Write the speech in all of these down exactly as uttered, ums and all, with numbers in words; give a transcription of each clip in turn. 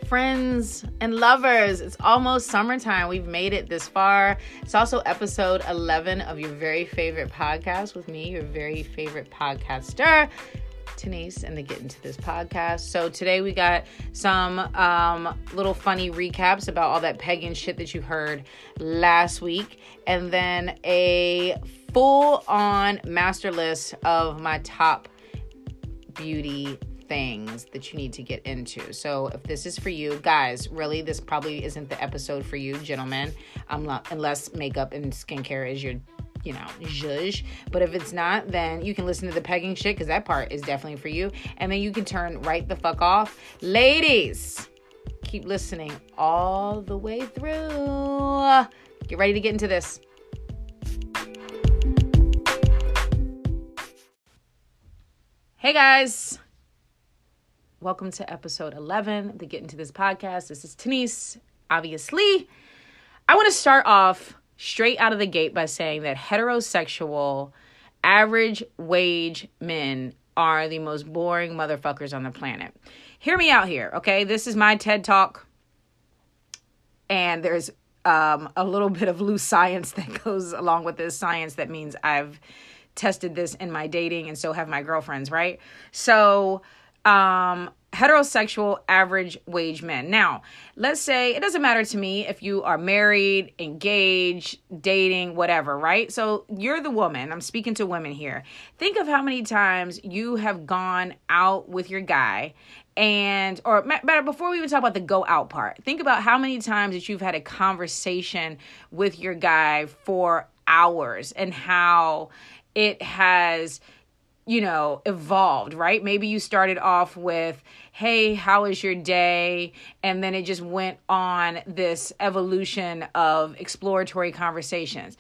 friends and lovers. It's almost summertime. We've made it this far. It's also episode eleven of your very favorite podcast with me, your very favorite podcaster, Denise, and the Get Into This podcast. So today we got some um, little funny recaps about all that pagan shit that you heard last week, and then a full-on master list of my top beauty things that you need to get into. So if this is for you, guys, really, this probably isn't the episode for you, gentlemen, um, unless makeup and skincare is your, you know, zhuzh. But if it's not, then you can listen to the pegging shit, because that part is definitely for you. And then you can turn right the fuck off. Ladies, keep listening all the way through. Get ready to get into this. Hey guys, welcome to episode eleven, the Get Into This podcast. This is Denise, obviously. I want to start off straight out of the gate by saying that heterosexual, average wage men are the most boring motherfuckers on the planet. Hear me out here, okay? This is my TED Talk, and there's um, a little bit of loose science that goes along with this science. That means I've tested this in my dating, and so have my girlfriends, right? So, um, heterosexual average wage men. Now, let's say it doesn't matter to me if you are married, engaged, dating, whatever, right? So you're the woman. I'm speaking to women here. Think of how many times you have gone out with your guy, and, or better, before we even talk about the go out part, think about how many times that you've had a conversation with your guy for hours and how it has, you know, evolved, right? Maybe you started off with, hey, how is your day? And then it just went on this evolution of exploratory conversations.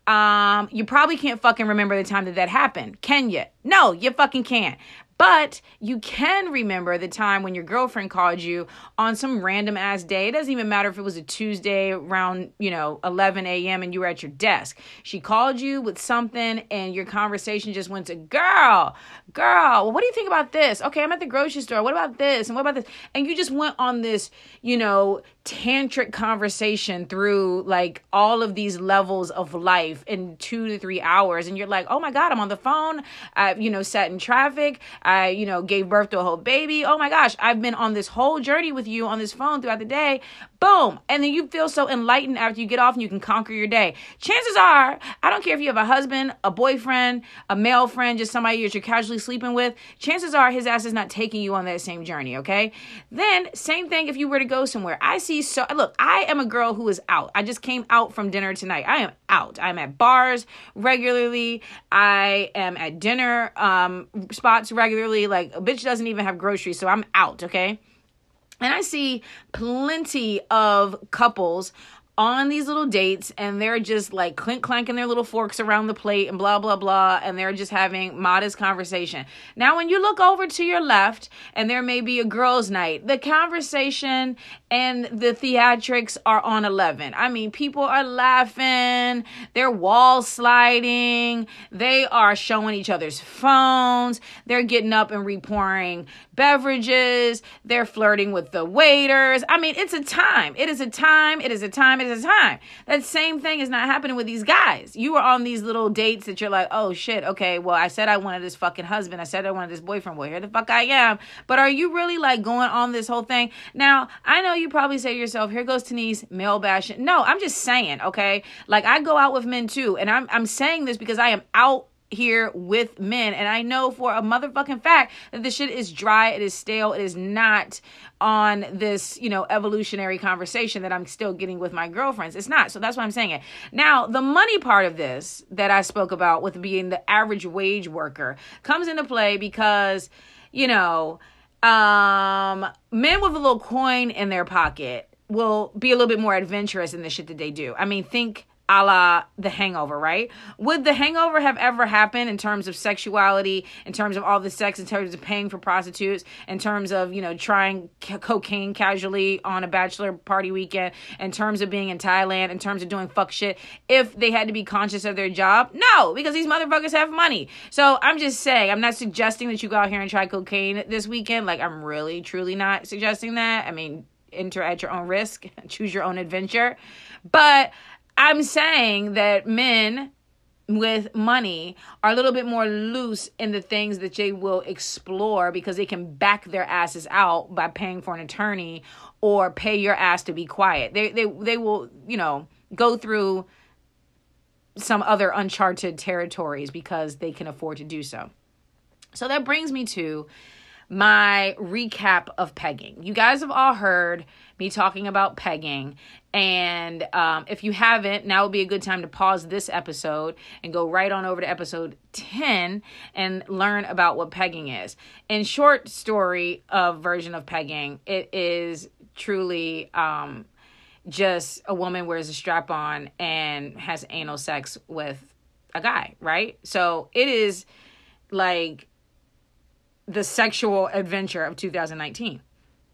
Um, you probably can't fucking remember the time that that happened. Can you? No, you fucking can't. But you can remember the time when your girlfriend called you on some random ass day. It doesn't even matter if it was a Tuesday around, you know, eleven a.m. and you were at your desk. She called you with something and your conversation just went to, girl, girl, what do you think about this? Okay, I'm at the grocery store. What about this? And what about this? And you just went on this, you know, tantric conversation through like all of these levels of life in two to three hours. And you're like, oh my God, I'm on the phone. I, you know, sat in traffic. I, you know, gave birth to a whole baby. Oh my gosh, I've been on this whole journey with you on this phone throughout the day. Boom. And then you feel so enlightened after you get off and you can conquer your day. Chances are, I don't care if you have a husband, a boyfriend, a male friend, just somebody that you're casually sleeping with, chances are his ass is not taking you on that same journey, okay? Then, same thing if you were to go somewhere. I see, so, look, I am a girl who is out. I just came out from dinner tonight. I am out. I'm at bars regularly. I am at dinner um, spots regularly. Like, a bitch doesn't even have groceries, so I'm out, okay? And I see plenty of couples on these little dates, and they're just like clink clanking their little forks around the plate and blah, blah, blah. And they're just having modest conversation. Now, when you look over to your left and there may be a girls' night, the conversation and the theatrics are on eleven. I mean, people are laughing. They're wall sliding. They are showing each other's phones. They're getting up and repouring beverages. They're flirting with the waiters. I mean, it's a time. It is a time. It is a time. It is a time. That same thing is not happening with these guys. You are on these little dates that you're like, oh shit, okay, well, I said I wanted this fucking husband. I said I wanted this boyfriend. Well, here the fuck I am. But are you really like going on this whole thing? Now, I know you probably say to yourself, here goes Denise, male bashing. No, I'm just saying, okay? Like, I go out with men too. And I'm I'm saying this because I am out here with men, and I know for a motherfucking fact that this shit is dry, it is stale, it is not on this, you know, evolutionary conversation that I'm still getting with my girlfriends. It's not. So that's why I'm saying it. Now, the money part of this that I spoke about with being the average wage worker comes into play because, you know, um, men with a little coin in their pocket will be a little bit more adventurous in the shit that they do. I mean, think a la The Hangover, right? Would The Hangover have ever happened in terms of sexuality, in terms of all the sex, in terms of paying for prostitutes, in terms of, you know, trying c- cocaine casually on a bachelor party weekend, in terms of being in Thailand, in terms of doing fuck shit, if they had to be conscious of their job? No, because these motherfuckers have money. So I'm just saying, I'm not suggesting that you go out here and try cocaine this weekend. Like, I'm really, truly not suggesting that. I mean, enter at your own risk, choose your own adventure. But I'm saying that men with money are a little bit more loose in the things that they will explore because they can back their asses out by paying for an attorney or pay your ass to be quiet. They they they will, you know, go through some other uncharted territories because they can afford to do so. So that brings me to my recap of pegging. You guys have all heard me talking about pegging. And um, if you haven't, now would be a good time to pause this episode and go right on over to episode ten and learn about what pegging is. In short story of version of pegging, it is truly um, just a woman wears a strap on and has anal sex with a guy, right? So it is like the sexual adventure of two thousand nineteen.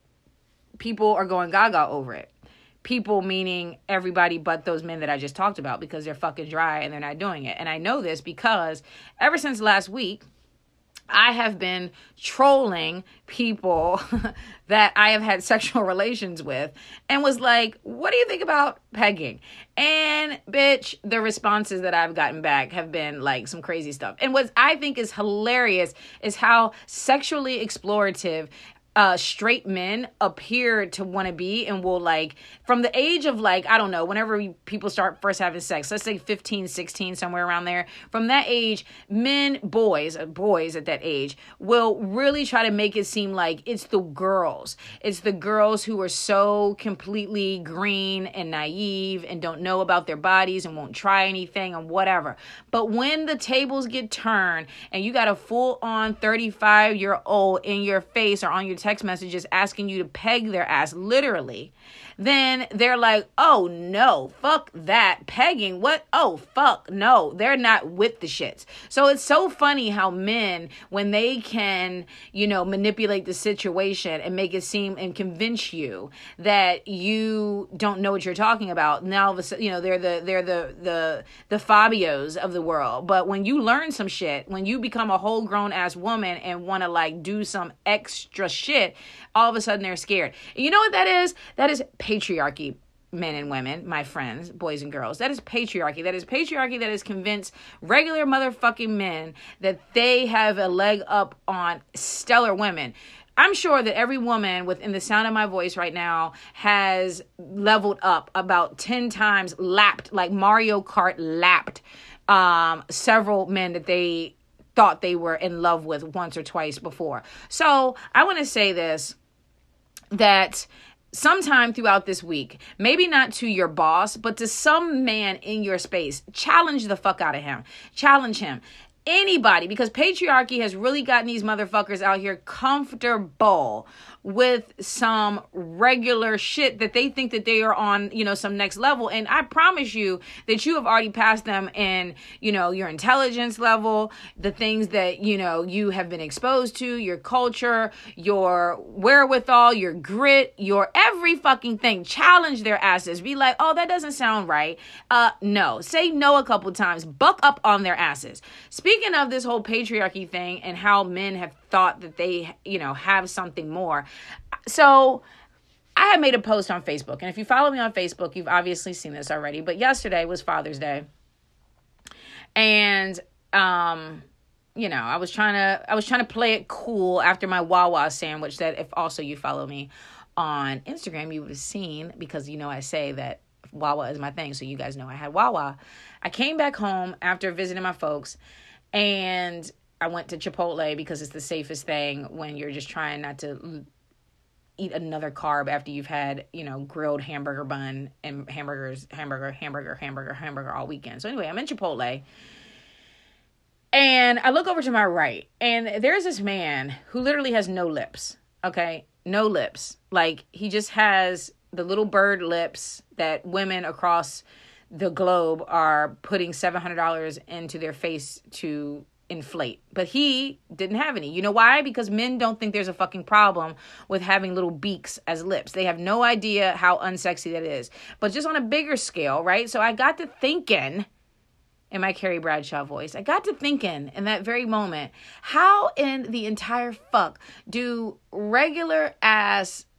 People are going gaga over it. People meaning everybody but those men that I just talked about because they're fucking dry and they're not doing it. And I know this because ever since last week, I have been trolling people that I have had sexual relations with and was like, what do you think about pegging? And bitch, the responses that I've gotten back have been like some crazy stuff. And what I think is hilarious is how sexually explorative Uh, straight men appear to want to be and will like from the age of like, I don't know, whenever we, people start first having sex, let's say fifteen, sixteen, somewhere around there. From that age, men, boys, uh, boys at that age will really try to make it seem like it's the girls. It's the girls who are so completely green and naive and don't know about their bodies and won't try anything and whatever. But when the tables get turned and you got a full on thirty-five year old in your face or on your text messages asking you to peg their ass literally, then they're like, oh no, fuck that. Pegging, what? Oh, fuck no. They're not with the shits. So it's so funny how men, when they can, you know, manipulate the situation and make it seem and convince you that you don't know what you're talking about. Now, you know, they're the, they're the, the, the Fabios of the world. But when you learn some shit, when you become a whole grown ass woman and want to like do some extra shit, all of a sudden they're scared. And you know what that is? That is patriarchy, men and women, my friends, boys and girls. That is patriarchy. That is patriarchy that has convinced regular motherfucking men that they have a leg up on stellar women. I'm sure that every woman within the sound of my voice right now has leveled up about ten times, lapped, like Mario Kart lapped um, several men that they thought they were in love with once or twice before. So I want to say this, that sometime throughout this week, maybe not to your boss, but to some man in your space, challenge the fuck out of him. Challenge him. Anybody, because patriarchy has really gotten these motherfuckers out here comfortable with some regular shit that they think that they are on, you know, some next level. And I promise you that you have already passed them in, you know, your intelligence level, the things that, you know, you have been exposed to, your culture, your wherewithal, your grit, your every fucking thing. Challenge their asses. Be like, oh, that doesn't sound right. Uh, no. Say no a couple times. Buck up on their asses. Speaking of this whole patriarchy thing and how men have thought that they, you know, have something more. So I had made a post on Facebook, and if you follow me on Facebook, you've obviously seen this already, but yesterday was Father's Day. And, um, you know, I was trying to, I was trying to play it cool after my Wawa sandwich that if also you follow me on Instagram, you would have seen, because, you know, I say that Wawa is my thing. So you guys know I had Wawa. I came back home after visiting my folks, and I went to Chipotle because it's the safest thing when you're just trying not to eat another carb after you've had, you know, grilled hamburger bun and hamburgers, hamburger, hamburger, hamburger, hamburger all weekend. So anyway, I'm in Chipotle and I look over to my right and there's this man who literally has no lips. Okay. No lips. Like he just has the little bird lips that women across the globe are putting seven hundred dollars into their face to inflate. But he didn't have any. You know why? Because men don't think there's a fucking problem with having little beaks as lips. They have no idea how unsexy that is. But just on a bigger scale, right? So I got to thinking, in my Carrie Bradshaw voice, I got to thinking in that very moment, how in the entire fuck do regular ass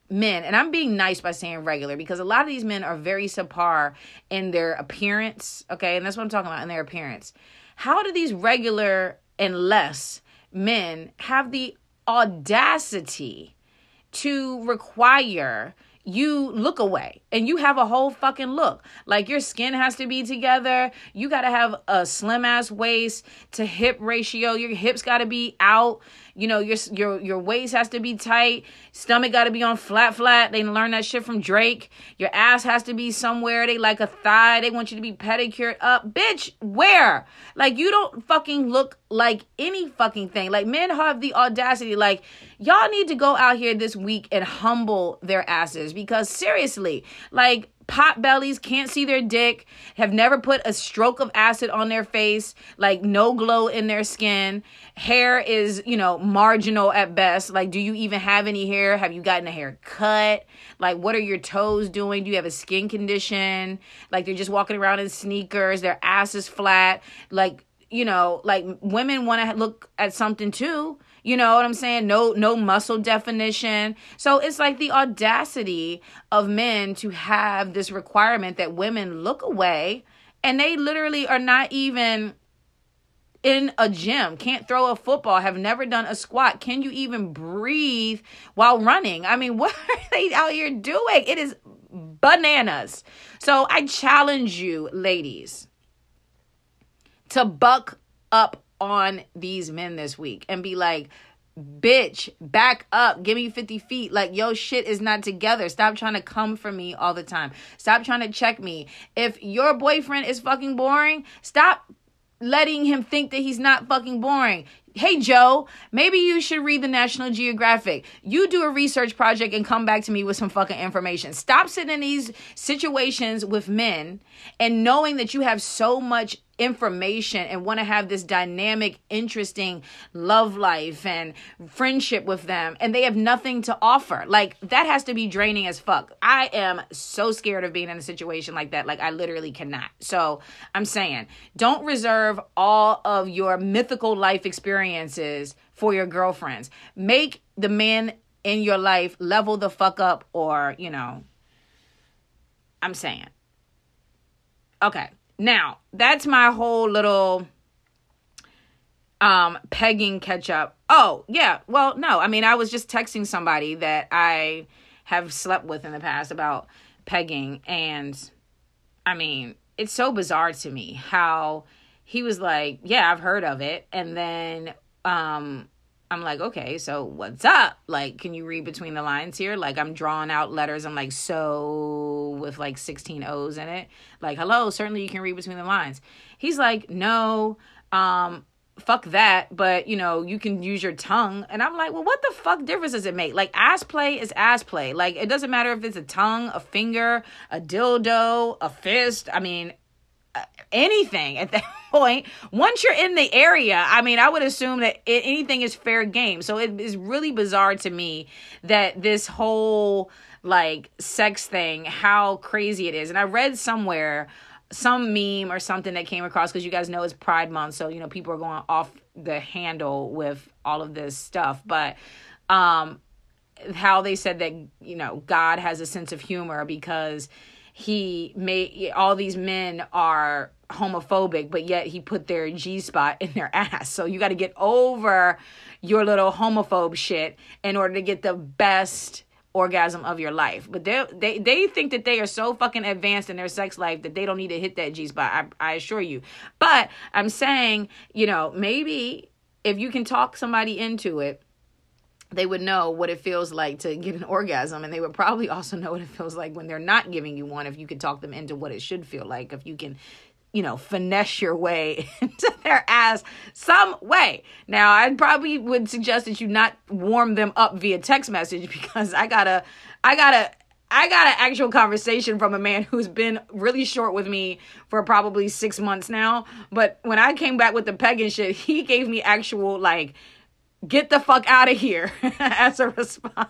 men, and I'm being nice by saying regular, because a lot of these men are very subpar in their appearance, okay? And that's what I'm talking about, in their appearance. How do these regular and less men have the audacity to require you look away and you have a whole fucking look? Like, your skin has to be together. You got to have a slim ass waist to hip ratio. Your hips got to be out. You know, your your your waist has to be tight. Stomach got to be on flat, flat. They learned that shit from Drake. Your ass has to be somewhere. They like a thigh. They want you to be pedicured up. Bitch, where? Like, you don't fucking look like any fucking thing. Like, men have the audacity. Like, y'all need to go out here this week and humble their asses, because seriously, like, pot bellies can't see their dick, have never put a stroke of acid on their face, like no glow in their skin. Hair is, you know, marginal at best. Like, do you even have any hair? Have you gotten a haircut? Like, what are your toes doing? Do you have a skin condition? Like, they're just walking around in sneakers. Their ass is flat. Like, you know, like, women want to look at something too. You know what I'm saying? No, no muscle definition. So it's like the audacity of men to have this requirement that women look away, and they literally are not even in a gym, can't throw a football, have never done a squat. Can you even breathe while running? I mean, what are they out here doing? It is bananas. So I challenge you, ladies, to buck up on these men this week and be like, bitch, back up, give me fifty feet. Like, yo, shit is not together. Stop trying to come for me all the time. Stop trying to check me. If your boyfriend is fucking boring, stop letting him think that he's not fucking boring. Hey, Joe, maybe you should read the National Geographic. You do a research project and come back to me with some fucking information. Stop sitting in these situations with men and knowing that you have so much information and want to have this dynamic, interesting love life and friendship with them, and they have nothing to offer. Like, that has to be draining as fuck. I am so scared of being in a situation like that. Like, I literally cannot. So I'm saying, don't reserve all of your mythical life experiences for your girlfriends. Make the man in your life level the fuck up, or, you know, I'm saying. Okay. Now, that's my whole little um, pegging catch up. Oh, yeah. Well, no. I mean, I was just texting somebody that I have slept with in the past about pegging. And, I mean, it's so bizarre to me how he was like, yeah, I've heard of it. And then um, I'm like, okay, so what's up? Like, can you read between the lines here? Like, I'm drawing out letters. I'm like, so, with like sixteen O's in it. Like, hello, certainly you can read between the lines. He's like, no, um, fuck that. But, you know, you can use your tongue. And I'm like, well, what the fuck difference does it make? Like, ass play is ass play. Like, it doesn't matter if it's a tongue, a finger, a dildo, a fist. I mean, anything at that point. Once you're in the area, I mean, I would assume that it, anything is fair game. So it is really bizarre to me that this whole like sex thing, how crazy it is. And I read somewhere some meme or something that came across, because you guys know it's Pride Month, so you know people are going off the handle with all of this stuff, but um how they said that, you know, God has a sense of humor because he made all these men are homophobic, but yet he put their G-spot in their ass. So you got to get over your little homophobe shit in order to get the best orgasm of your life. But they they they think that they are so fucking advanced in their sex life that they don't need to hit that G-spot. I, I assure you. But I'm saying, you know, maybe if you can talk somebody into it, they would know what it feels like to get an orgasm, and they would probably also know what it feels like when they're not giving you one, if you could talk them into what it should feel like, if you can, you know, finesse your way into their ass some way. Now, I probably would suggest that you not warm them up via text message, because I got a, I got a, I got an actual conversation from a man who's been really short with me for probably six months now. But when I came back with the pegging shit, he gave me actual, like, get the fuck out of here as a response.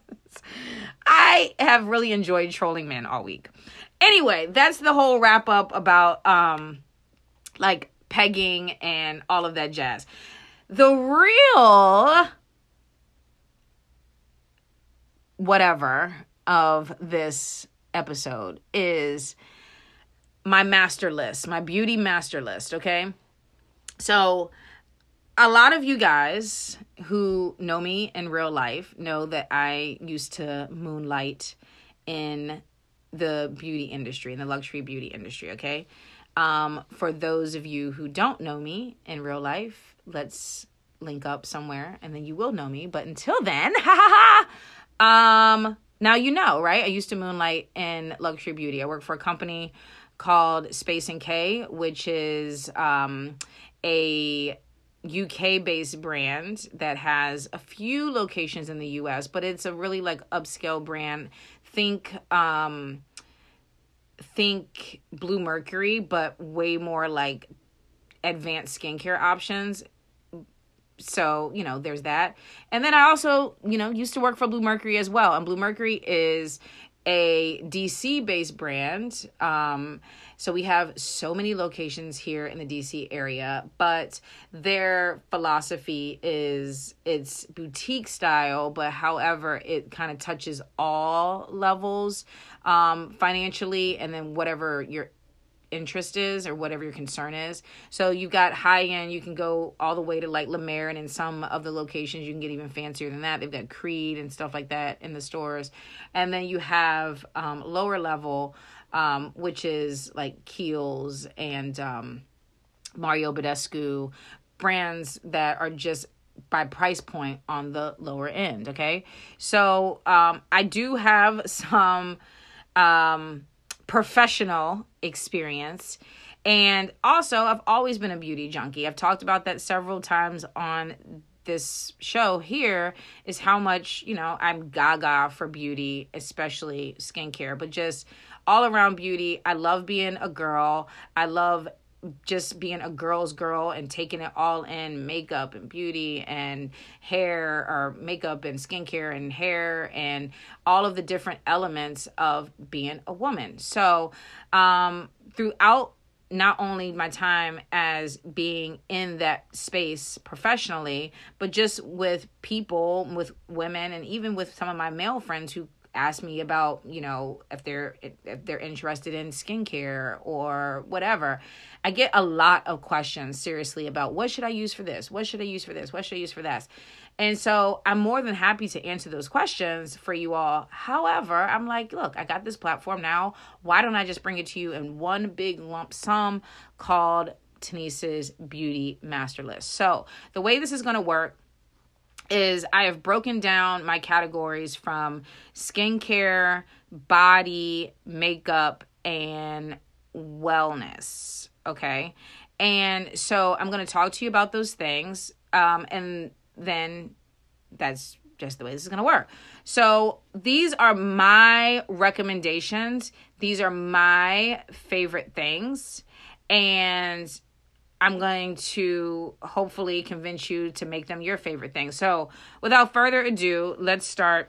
I have really enjoyed trolling men all week. Anyway, that's the whole wrap up about um like pegging and all of that jazz. The real whatever of this episode is my master list, my beauty master list, okay? So a lot of you guys who know me in real life know that I used to moonlight in the beauty industry, in the luxury beauty industry, okay? Um, for those of you who don't know me in real life, let's link up somewhere and then you will know me. But until then, ha ha ha, um, now you know, right? I used to moonlight in luxury beauty. I worked for a company called Space and K, which is um, a U K-based brand that has a few locations in the U S, but it's a really like upscale brand. Think, um, think Bluemercury, but way more like advanced skincare options. So, you know, there's that. And then I also, you know, used to work for Bluemercury as well. And Bluemercury is a D C-based brand. Um, so we have so many locations here in the D C area, but their philosophy is it's boutique style, but however, it kind of touches all levels um, financially, and then whatever your interest is or whatever your concern is. So you've got high end, you can go all the way to like La Mer, and in some of the locations you can get even fancier than that. They've got Creed and stuff like that in the stores. And then you have um, lower level, um, which is like Kiehl's and um, Mario Badescu, brands that are just by price point on the lower end. Okay. So um, I do have some um, professional experience. And also, I've always been a beauty junkie. I've talked about that several times on this show here, is how much, you know, I'm gaga for beauty, especially skincare, but just all around beauty. I love being a girl. I love just being a girl's girl and taking it all in, makeup and beauty and hair, or makeup and skincare and hair and all of the different elements of being a woman. So um, throughout not only my time as being in that space professionally, but just with people, with women, and even with some of my male friends who ask me about, you know, if they're if they're interested in skincare or whatever. I get a lot of questions, seriously, about what should I use for this? What should I use for this? What should I use for that? And so I'm more than happy to answer those questions for you all. However, I'm like, look, I got this platform now. Why don't I just bring it to you in one big lump sum called Tenise's Beauty Master List? So the way this is going to work is I have broken down my categories from skincare, body, makeup, and wellness. Okay. And so I'm going to talk to you about those things. Um, and then that's just the way this is going to work. So these are my recommendations. These are my favorite things. And I'm going to hopefully convince you to make them your favorite thing. So without further ado, let's start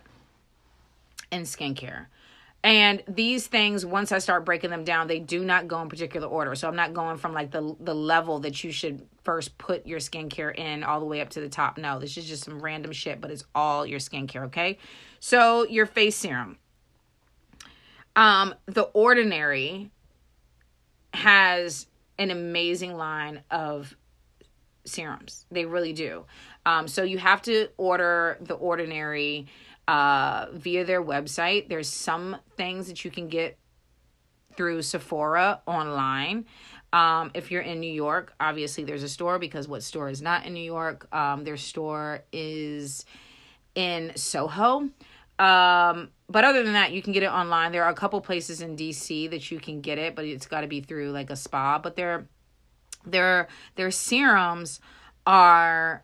in skincare. And these things, once I start breaking them down, they do not go in particular order. So I'm not going from like the the level that you should first put your skincare in all the way up to the top. No, this is just some random shit, but it's all your skincare, okay? So your face serum. Um, The Ordinary has an amazing line of serums. They really do. Um, so you have to order The Ordinary uh, via their website. There's some things that you can get through Sephora online. Um, if you're in New York, obviously there's a store, because what store is not in New York? Um, their store is in Soho. Um, but other than that, you can get it online. There are a couple places in D C that you can get it, but it's got to be through like a spa. But their their their serums are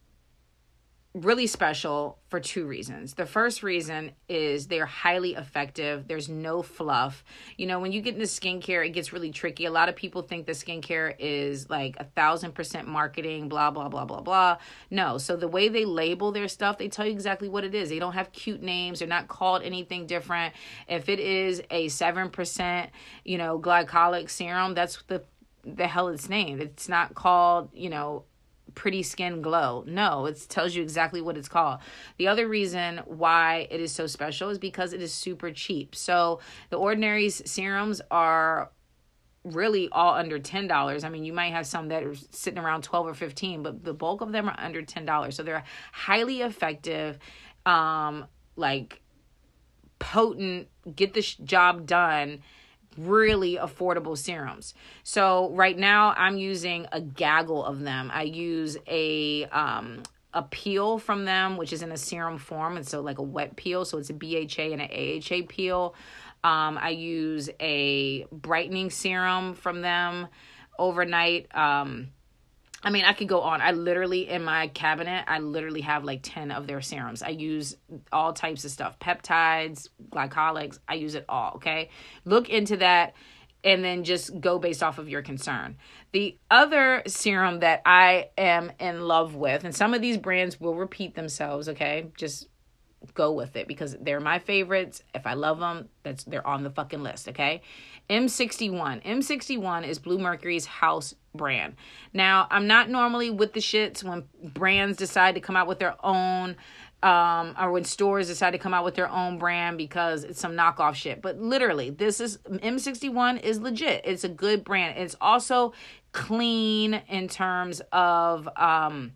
really special for two reasons. The first reason is they're highly effective. There's no fluff. You know, when you get into skincare, it gets really tricky. A lot of people think that skincare is like a thousand percent marketing, blah, blah, blah, blah, blah. No. So the way they label their stuff, they tell you exactly what it is. They don't have cute names. They're not called anything different. If it is a seven percent, you know, glycolic serum, that's the, the hell it's named. It's not called, you know, pretty skin glow. No, it tells you exactly what it's called. The other reason why it is so special is because it is super cheap. So the Ordinary's serums are really all under ten dollars. I mean, you might have some that are sitting around twelve or fifteen, but the bulk of them are under ten dollars. So they're highly effective, um, like potent, get the sh- job done, really affordable serums. So right now I'm using a gaggle of them. I use a um a peel from them, which is in a serum form. And so like a wet peel. So it's a B H A and an A H A peel. Um, I use a brightening serum from them overnight. Um, I mean, I could go on. I literally, in my cabinet, I literally have like ten of their serums. I use all types of stuff. Peptides, glycolics. I use it all, okay? Look into that and then just go based off of your concern. The other serum that I am in love with, and some of these brands will repeat themselves, okay? Just go with it because they're my favorites. If I love them, that's they're on the fucking list, okay? M sixty-one. M sixty-one is Bluemercury's house brand. Now, I'm not normally with the shits when brands decide to come out with their own, um, or when stores decide to come out with their own brand because it's some knockoff shit. But literally, this is, M sixty-one is legit. It's a good brand. It's also clean in terms of, um,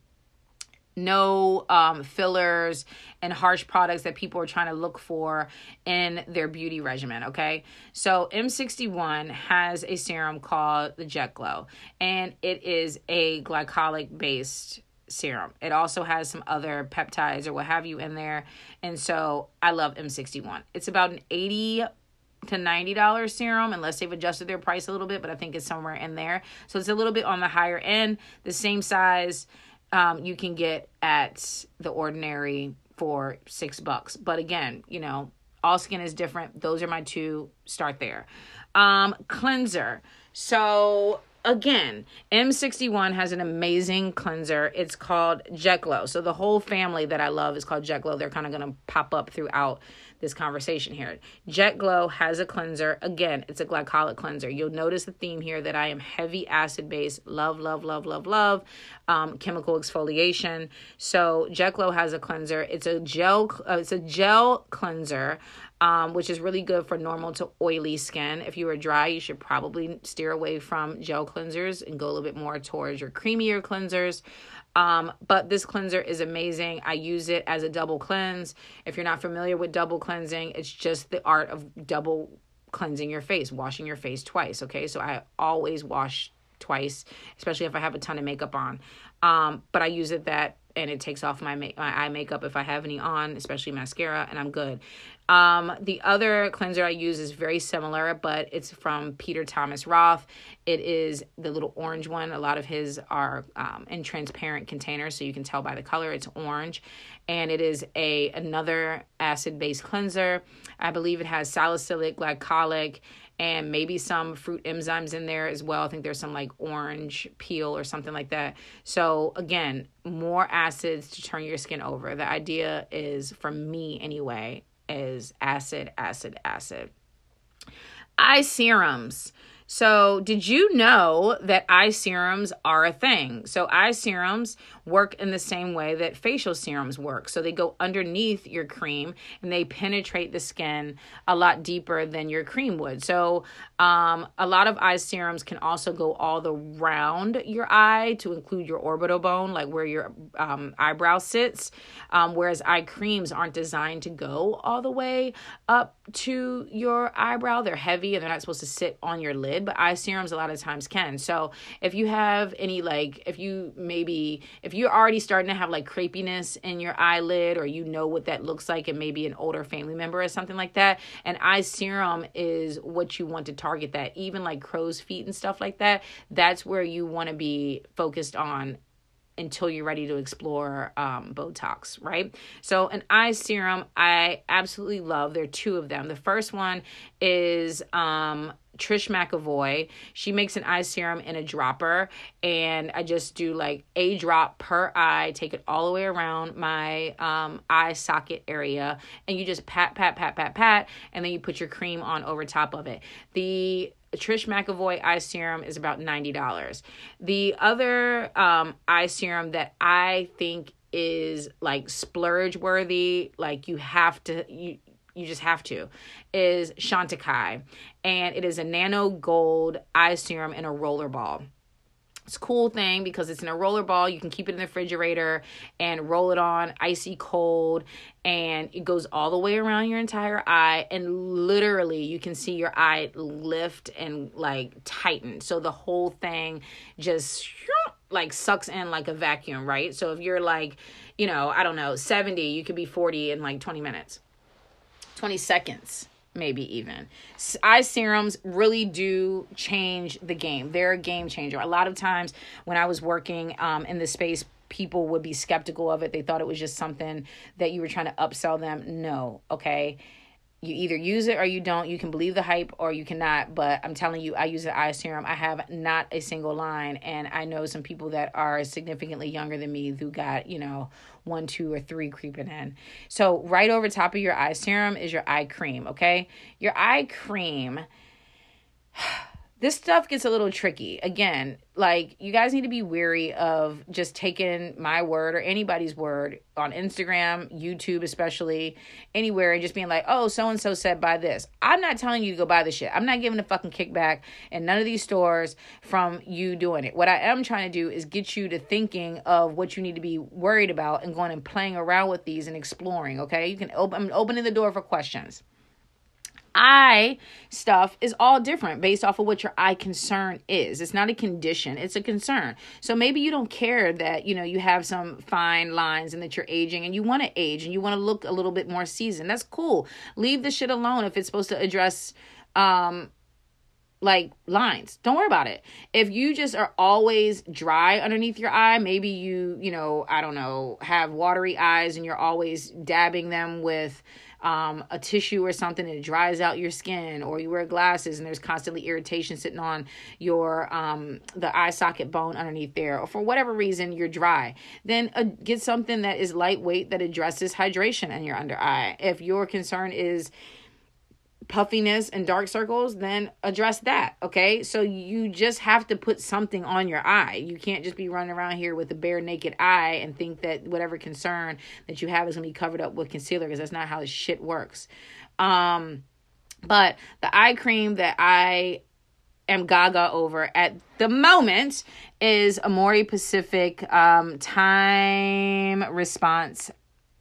no um, fillers and harsh products that people are trying to look for in their beauty regimen, okay? So M sixty-one has a serum called the Jet Glow, and it is a glycolic-based serum. It also has some other peptides or what have you in there, and so I love M sixty-one. It's about an eighty to ninety dollars serum, unless they've adjusted their price a little bit, but I think it's somewhere in there. So it's a little bit on the higher end, the same size Um, you can get at The Ordinary for six bucks. But again, you know, all skin is different. Those are my two. Start there. Um, cleanser. So again, M sixty-one has an amazing cleanser. It's called Jet Glow. So the whole family that I love is called Jet Glow. They're kind of going to pop up throughout this conversation here. Jet Glow has a cleanser. Again, it's a glycolic cleanser. You'll notice the theme here that I am heavy acid based. Love, love, love, love, love. Um, chemical exfoliation. So Jet Glow has a cleanser. It's a gel. Uh, it's a gel cleanser. Um, which is really good for normal to oily skin. If you are dry, you should probably steer away from gel cleansers and go a little bit more towards your creamier cleansers. Um, but this cleanser is amazing. I use it as a double cleanse. If you're not familiar with double cleansing, it's just the art of double cleansing your face, washing your face twice, okay? So I always wash twice, especially if I have a ton of makeup on. Um, but I use it that, and it takes off my, ma- my eye makeup if I have any on, especially mascara, and I'm good. Um, the other cleanser I use is very similar, but it's from Peter Thomas Roth. It is the little orange one. A lot of his are um, in transparent containers, so you can tell by the color it's orange. And it is a another acid-based cleanser. I believe it has salicylic, glycolic, and maybe some fruit enzymes in there as well. I think there's some like orange peel or something like that. So again, more acids to turn your skin over. The idea is, for me anyway, is acid, acid, acid. Eye serums. So did you know that eye serums are a thing? So eye serums work in the same way that facial serums work. So they go underneath your cream and they penetrate the skin a lot deeper than your cream would. So um, a lot of eye serums can also go all around your eye to include your orbital bone, like where your um, eyebrow sits. Um, whereas eye creams aren't designed to go all the way up to your eyebrow. They're heavy and they're not supposed to sit on your lid, but eye serums a lot of times can. So if you have any, like, if you maybe, if you're already starting to have like crepiness in your eyelid, or you know what that looks like, and maybe an older family member or something like that, an eye serum is what you want to target that. Even like crow's feet and stuff like that, that's where you want to be focused on until you're ready to explore um, Botox, right? So an eye serum, I absolutely love. There are two of them. The first one is um, Trish McAvoy. She makes an eye serum in a dropper, and I just do like a drop per eye, take it all the way around my um, eye socket area, and you just pat, pat, pat, pat, pat, and then you put your cream on over top of it. The Trish McAvoy eye serum is about ninety dollars. The other um, eye serum that I think is like splurge worthy, like you have to, you, you just have to, is Chantecaille. And it is a nano gold eye serum in a roller ball. It's a cool thing because it's in a roller ball. You can keep it in the refrigerator and roll it on icy cold, and it goes all the way around your entire eye, and literally you can see your eye lift and like tighten. So the whole thing just like sucks in like a vacuum, right? So if you're like, you know, I don't know, seventy, you could be forty in like twenty minutes. twenty seconds, maybe even. Eye serums really do change the game. They're a game changer. A lot of times when I was working um, in this space, people would be skeptical of it. They thought it was just something that you were trying to upsell them. No, okay? You either use it or you don't. You can believe the hype or you cannot. But I'm telling you, I use the eye serum. I have not a single line. And I know some people that are significantly younger than me who got, you know, one, two, or three creeping in. So right over top of your eye serum is your eye cream, okay? Your eye cream, this stuff gets a little tricky. Again, like, you guys need to be wary of just taking my word or anybody's word on Instagram, YouTube especially, anywhere, and just being like, oh, so-and-so said buy this. I'm not telling you to go buy this shit. I'm not giving a fucking kickback in none of these stores from you doing it. What I am trying to do is get you to thinking of what you need to be worried about and going and playing around with these and exploring, okay? You can open, I'm opening the door for questions. Eye stuff is all different based off of what your eye concern is. It's not a condition, it's a concern. So maybe you don't care that, you know, you have some fine lines and that you're aging and you want to age and you want to look a little bit more seasoned. That's cool. Leave the shit alone if it's supposed to address um like lines. Don't worry about it. If you just are always dry underneath your eye, maybe you, you know, I don't know, have watery eyes and you're always dabbing them with um, a tissue or something and it dries out your skin, or you wear glasses and there's constantly irritation sitting on your, um, the eye socket bone underneath there, or for whatever reason you're dry, then uh, get something that is lightweight that addresses hydration in your under eye. If your concern is puffiness and dark circles, then address that, okay? So you just have to put something on your eye. You can't just be running around here with a bare naked eye and think that whatever concern that you have is going to be covered up with concealer, because that's not how this shit works. Um, but the eye cream that I am gaga over at the moment is Amore Pacific um, Time Response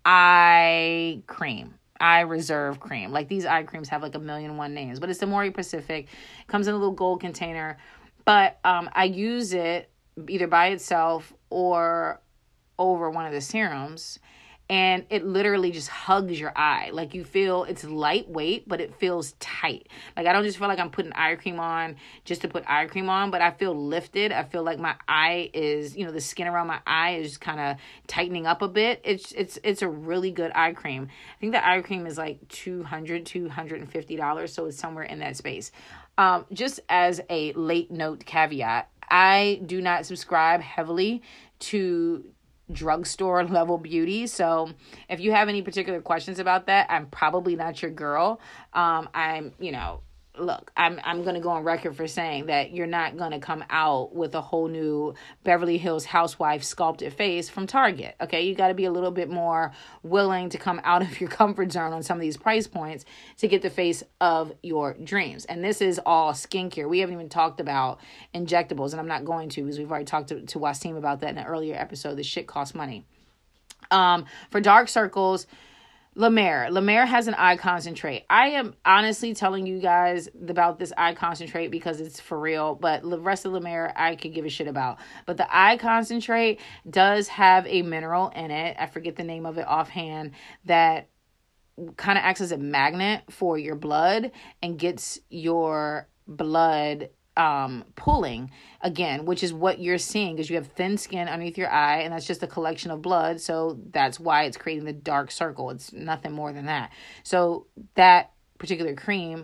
Eye Cream. Eye Reserve Cream. Like, these eye creams have like a million and one names, but it's the Amore Pacific. Comes in a little gold container, but um, I use it either by itself or over one of the serums, and it literally just hugs your eye. Like, you feel it's lightweight, but it feels tight. Like, I don't just feel like I'm putting eye cream on just to put eye cream on, but I feel lifted. I feel like my eye is, you know, the skin around my eye is kind of tightening up a bit. It's it's it's a really good eye cream. I think the eye cream is like two hundred dollars, two hundred fifty dollars, so it's somewhere in that space. Um, just as a late note caveat, I do not subscribe heavily to drugstore level beauty. So if you have any particular questions about that, I'm probably not your girl. Um, I'm, you know, look, I'm I'm going to go on record for saying that you're not going to come out with a whole new Beverly Hills housewife sculpted face from Target. Okay, you got to be a little bit more willing to come out of your comfort zone on some of these price points to get the face of your dreams. And this is all skincare. We haven't even talked about injectables, and I'm not going to, because we've already talked to, to Wasim about that in an earlier episode. This shit costs money. Um, for dark circles, La Mer. La Mer has an eye concentrate. I am honestly telling you guys about this eye concentrate because it's for real, but the rest of La Mer I could give a shit about. But the eye concentrate does have a mineral in it, I forget the name of it offhand, that kind of acts as a magnet for your blood and gets your blood um, pulling again, which is what you're seeing, because you have thin skin underneath your eye, and that's just a collection of blood. So that's why it's creating the dark circle. It's nothing more than that. So that particular cream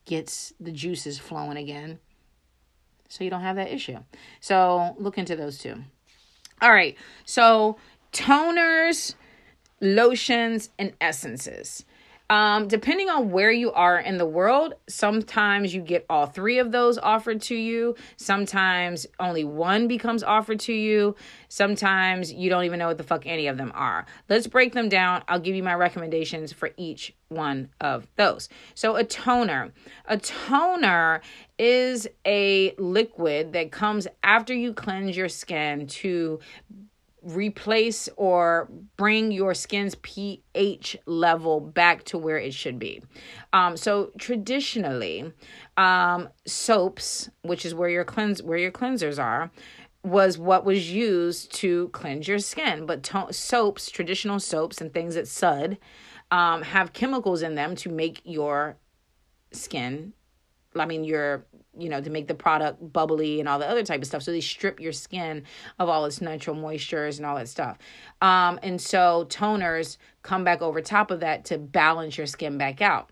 gets the juices flowing again. So you don't have that issue. So look into those two. All right. So toners, lotions, and essences. Um, depending on where you are in the world, sometimes you get all three of those offered to you. Sometimes only one becomes offered to you. Sometimes you don't even know what the fuck any of them are. Let's break them down. I'll give you my recommendations for each one of those. So a toner. A toner is a liquid that comes after you cleanse your skin to replace or bring your skin's pH level back to where it should be. Um, so traditionally, um, soaps, which is where your cleanse where your cleansers are, was what was used to cleanse your skin. But to- soaps, traditional soaps, and things that sud, um, have chemicals in them to make your skin. I mean, your, you know, to make the product bubbly and all the other type of stuff. So they strip your skin of all its natural moistures and all that stuff. Um, and so toners come back over top of that to balance your skin back out.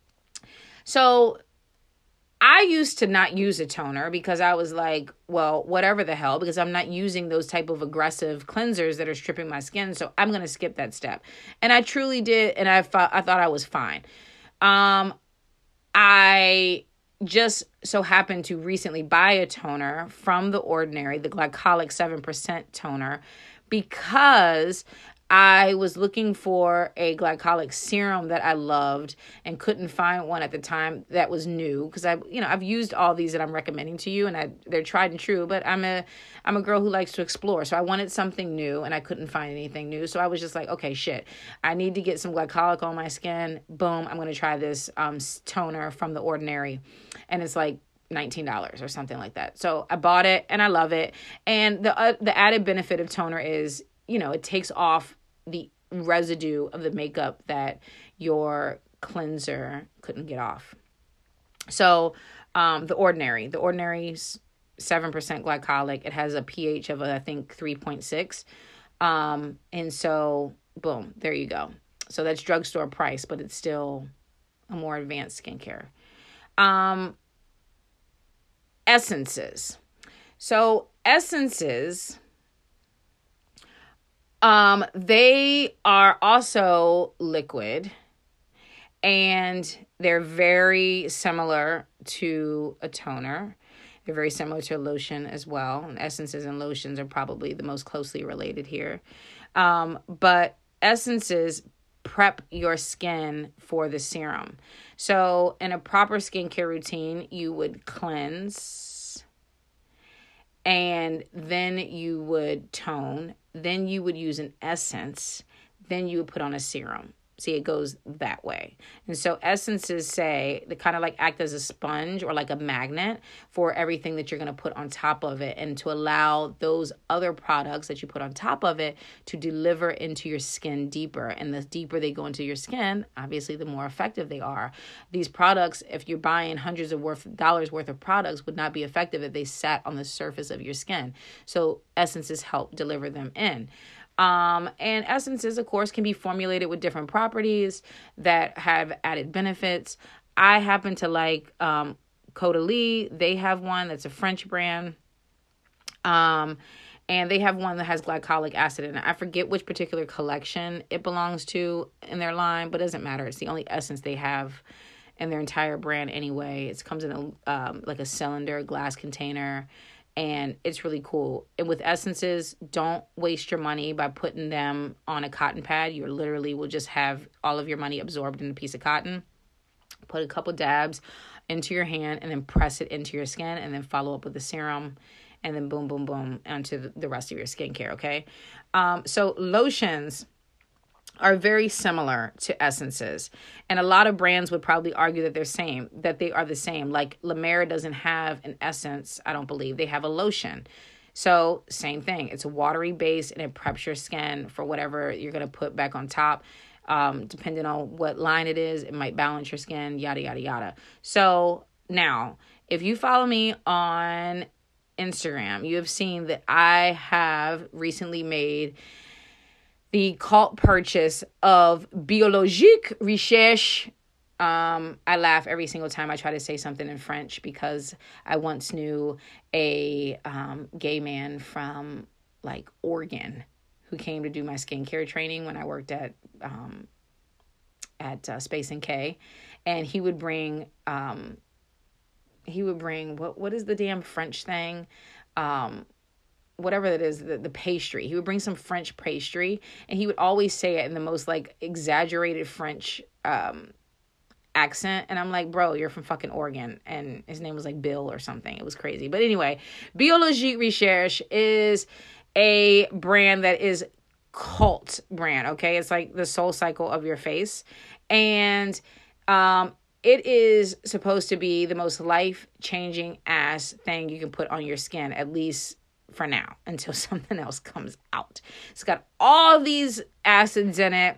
So I used to not use a toner because I was like, well, whatever the hell, because I'm not using those type of aggressive cleansers that are stripping my skin. So I'm going to skip that step. And I truly did. And I, thought I thought I was fine. Um, I just so happened to recently buy a toner from The Ordinary, the glycolic seven percent toner, because I was looking for a glycolic serum that I loved and couldn't find one at the time that was new, because I, you know, I've used all these that I'm recommending to you, and I, they're tried and true, but I'm a I'm a girl who likes to explore. So I wanted something new and I couldn't find anything new. So I was just like, okay, shit, I need to get some glycolic on my skin. Boom, I'm going to try this um, toner from The Ordinary. And it's like nineteen dollars or something like that. So I bought it and I love it. And the uh, the added benefit of toner is, you know, it takes off the residue of the makeup that your cleanser couldn't get off. So um, the Ordinary, the Ordinary's seven percent glycolic. It has a pH of, I think, three point six. Um, and so, boom, there you go. So that's drugstore price, but it's still a more advanced skincare. Um, essences. So essences, um, they are also liquid, and they're very similar to a toner. They're very similar to a lotion as well. And essences and lotions are probably the most closely related here. Um, but essences prep your skin for the serum. So in a proper skincare routine, you would cleanse, and then you would tone, then you would use an essence, then you would put on a serum. See, it goes that way. And so essences say they kind of like act as a sponge or like a magnet for everything that you're going to put on top of it, and to allow those other products that you put on top of it to deliver into your skin deeper. And the deeper they go into your skin, obviously, the more effective they are. These products, if you're buying hundreds of worth, dollars worth of products, would not be effective if they sat on the surface of your skin. So essences help deliver them in. Um, and essences, of course, can be formulated with different properties that have added benefits. I happen to like um, Caudalie. They have one that's a French brand. Um, and they have one that has glycolic acid in it. I forget which particular collection it belongs to in their line, but it doesn't matter. It's the only essence they have in their entire brand anyway. It comes in a um, like a cylinder, glass container. And it's really cool. And with essences, don't waste your money by putting them on a cotton pad. You literally will just have all of your money absorbed in a piece of cotton. Put a couple dabs into your hand and then press it into your skin, and then follow up with the serum, and then boom, boom, boom onto the rest of your skincare, okay? Um, so lotions are very similar to essences. And a lot of brands would probably argue that they're same, that they are the same. Like La Mer doesn't have an essence, I don't believe. They have a lotion. So same thing. It's a watery base, and it preps your skin for whatever you're going to put back on top. Um, depending on what line it is, it might balance your skin, yada, yada, yada. So now, if you follow me on Instagram, you have seen that I have recently made the cult purchase of Biologique Recherche Um, I laugh every single time I try to say something in French because I once knew a um, gay man from like Oregon who came to do my skincare training when I worked at um, at uh, Space and K, and he would bring um, he would bring what what is the damn French thing, um, whatever that is, the, the pastry. He would bring some French pastry, and he would always say it in the most like exaggerated French um, accent. And I'm like, bro, you're from fucking Oregon. And his name was like Bill or something. It was crazy. But anyway, Biologique Recherche is a brand that is cult brand. Okay. It's like the Soul Cycle of your face. And, um, it is supposed to be the most life-changing ass thing you can put on your skin, at least for now, until something else comes out. It's got all these acids in it,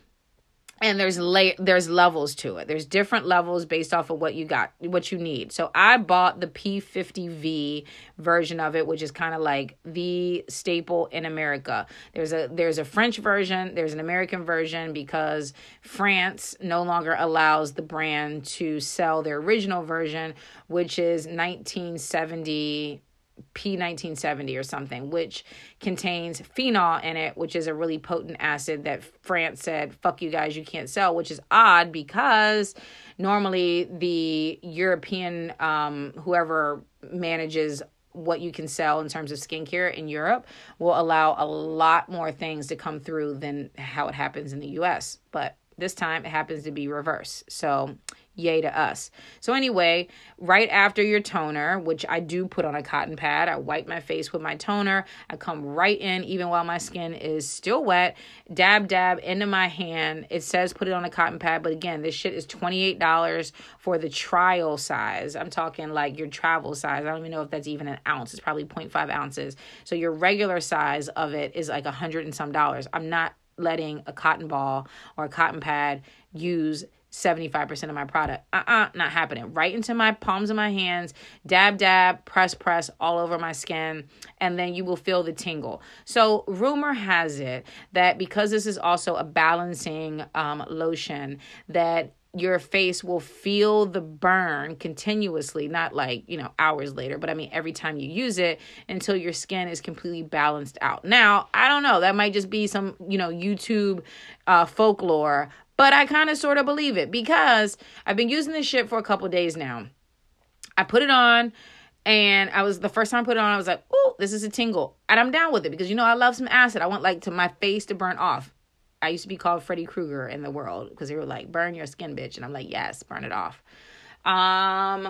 and there's la- there's levels to it. There's different levels based off of what you got, what you need. So I bought the P fifty V version of it, which is kind of like the staple in America. There's a there's a French version, there's an American version, because France no longer allows the brand to sell their original version, which is nineteen seventy P nineteen seventy or something, which contains phenol in it, which is a really potent acid that France said, fuck you guys, you can't sell, which is odd because normally the European, um, whoever manages what you can sell in terms of skincare in Europe will allow a lot more things to come through than how it happens in the U S. But this time it happens to be reverse. So yay to us. So anyway, right after your toner, which I do put on a cotton pad, I wipe my face with my toner. I come right in, even while my skin is still wet, dab, dab into my hand. It says put it on a cotton pad. But again, this shit is twenty-eight dollars for the trial size. I'm talking like your travel size. I don't even know if that's even an ounce. It's probably zero point five ounces. So your regular size of it is like a hundred and some dollars. I'm not letting a cotton ball or a cotton pad use seventy-five percent of my product. Uh-uh, not happening. Right into my palms of my hands, dab, dab, press, press all over my skin, and then you will feel the tingle. So rumor has it that because this is also a balancing um, lotion, that your face will feel the burn continuously, not like, you know, hours later, but I mean, every time you use it until your skin is completely balanced out. Now, I don't know, that might just be some, you know, YouTube uh, folklore, but I kind of sort of believe it because I've been using this shit for a couple days now. I put it on and I was, the first time I put it on, I was like, ooh, this is a tingle. And I'm down with it because, you know, I love some acid. I want like to my face to burn off. I used to be called Freddy Krueger in the world because they were like, burn your skin, bitch. And I'm like, yes, burn it off. Um,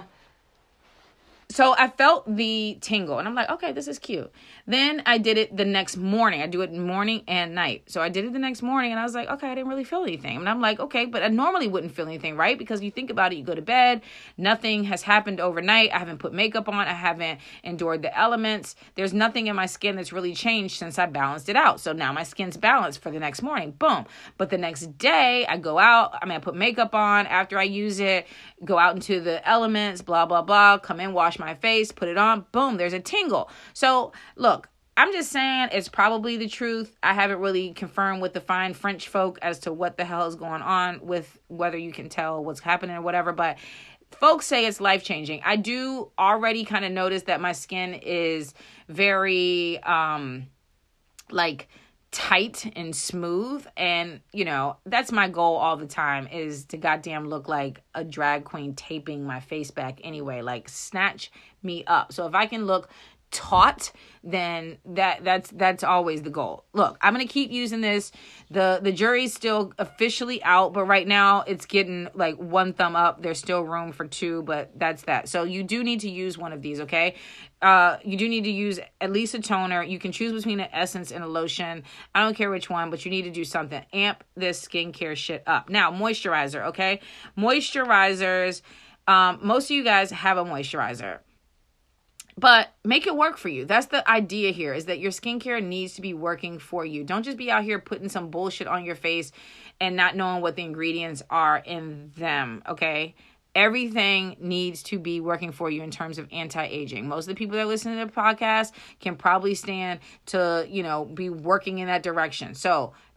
so I felt the tingle and I'm like, okay, this is cute. Then I did it the next morning. I do it morning and night. So I did it the next morning and I was like, okay, I didn't really feel anything. And I'm like, okay, but I normally wouldn't feel anything, right? Because you think about it, you go to bed, nothing has happened overnight. I haven't put makeup on. I haven't endured the elements. There's nothing in my skin that's really changed since I balanced it out. So now my skin's balanced for the next morning. Boom. But the next day I go out, I mean, I put makeup on after I use it, go out into the elements, blah, blah, blah, come in, wash my face, put it on, boom, there's a tingle. So look, I'm just saying it's probably the truth. I haven't really confirmed with the fine French folk as to what the hell is going on with whether you can tell what's happening or whatever, but folks say it's life-changing. I do already kind of notice that my skin is very, um, like, tight and smooth, and you know, that's my goal all the time, is to goddamn look like a drag queen taping my face back anyway, like snatch me up. So if I can look taut, then that that's that's always the goal. Look, I'm gonna keep using this. The the jury's still officially out, but right now it's getting like one thumb up. There's still room for two, but that's that. So you do need to use one of these, okay? Uh, you do need to use at least a toner. You can choose between an essence and a lotion. I don't care which one, but you need to do something. Amp this skincare shit up. Now, moisturizer, okay? Moisturizers, um, most of you guys have a moisturizer. But make it work for you. That's the idea here, is that your skincare needs to be working for you. Don't just be out here putting some bullshit on your face and not knowing what the ingredients are in them, okay? Everything needs to be working for you in terms of anti-aging. Most of the people that listen to the podcast can probably stand to, you know, be working in that direction. So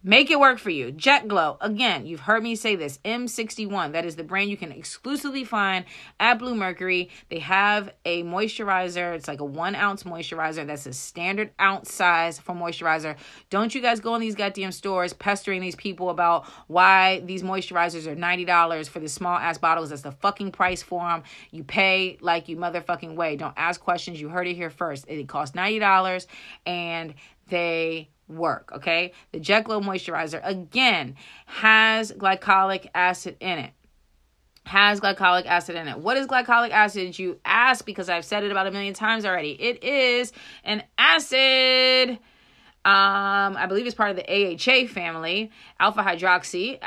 Make it work for you. Jet Glow. Again, you've heard me say this. M sixty-one. That is the brand you can exclusively find at Bluemercury. They have a moisturizer. It's like a one ounce moisturizer. That's a standard ounce size for moisturizer. Don't you guys go in these goddamn stores pestering these people about why these moisturizers are ninety dollars for the small ass bottles. That's the fucking price for them. You pay like you motherfucking way. Don't ask questions. You heard it here first. It costs ninety dollars and they work, okay? The Jet Glow moisturizer, again, has glycolic acid in it. Has glycolic acid in it. What is glycolic acid? You ask, because I've said it about a million times already. It is an acid. Um, I believe it's part of the A H A family, alpha hydroxy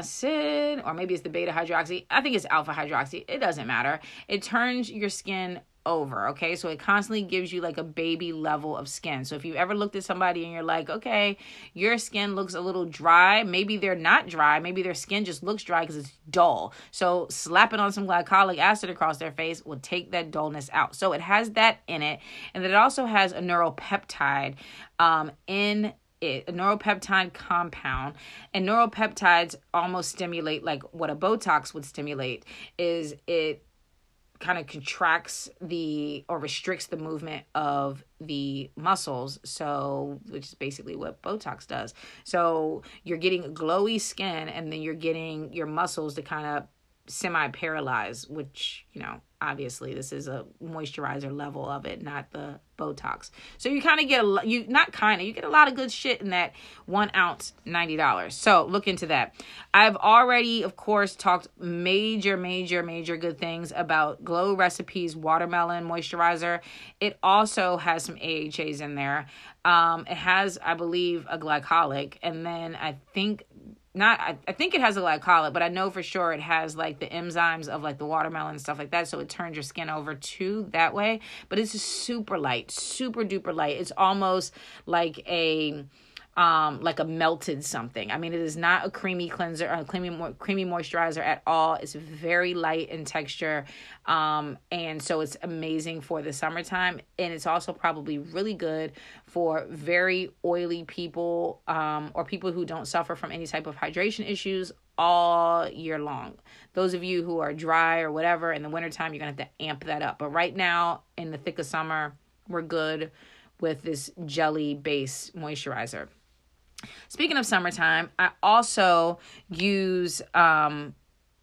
acid, or maybe it's the beta hydroxy. I think it's alpha hydroxy. It doesn't matter. It turns your skin over, okay? So it constantly gives you like a baby level of skin. So if you ever looked at somebody and you're like, okay, your skin looks a little dry, maybe they're not dry, maybe their skin just looks dry because it's dull. So slapping on some glycolic acid across their face will take that dullness out. So it has that in it, and then it also has a neuropeptide um, in it, a neuropeptide compound. And neuropeptides almost stimulate like what a Botox would stimulate. Is it kind of contracts the or restricts the movement of the muscles, so which is basically what Botox does. So you're getting glowy skin, and then you're getting your muscles to kind of semi-paralyze, which, you know, obviously this is a moisturizer level of it, not the Botox. So you kind of get a you not kind of you get a lot of good shit in that one ounce, ninety dollars. So look into that. I've already, of course, talked major, major, major good things about Glow Recipes watermelon moisturizer. It also has some A H As in there. Um, it has, I believe, a glycolic, and then I think. Not, I, I think it has a glycolic, but I know for sure it has like the enzymes of like the watermelon and stuff like that. So it turns your skin over too that way. But it's super light, super duper light. It's almost like a, um, like a melted something. I mean, it is not a creamy cleanser or a creamy, creamy moisturizer at all. It's very light in texture. Um, and so it's amazing for the summertime. And it's also probably really good for very oily people, um, or people who don't suffer from any type of hydration issues all year long. Those of you who are dry or whatever, in the wintertime, you're going to have to amp that up. But right now, in the thick of summer, we're good with this jelly-based moisturizer. Speaking of summertime, I also use um,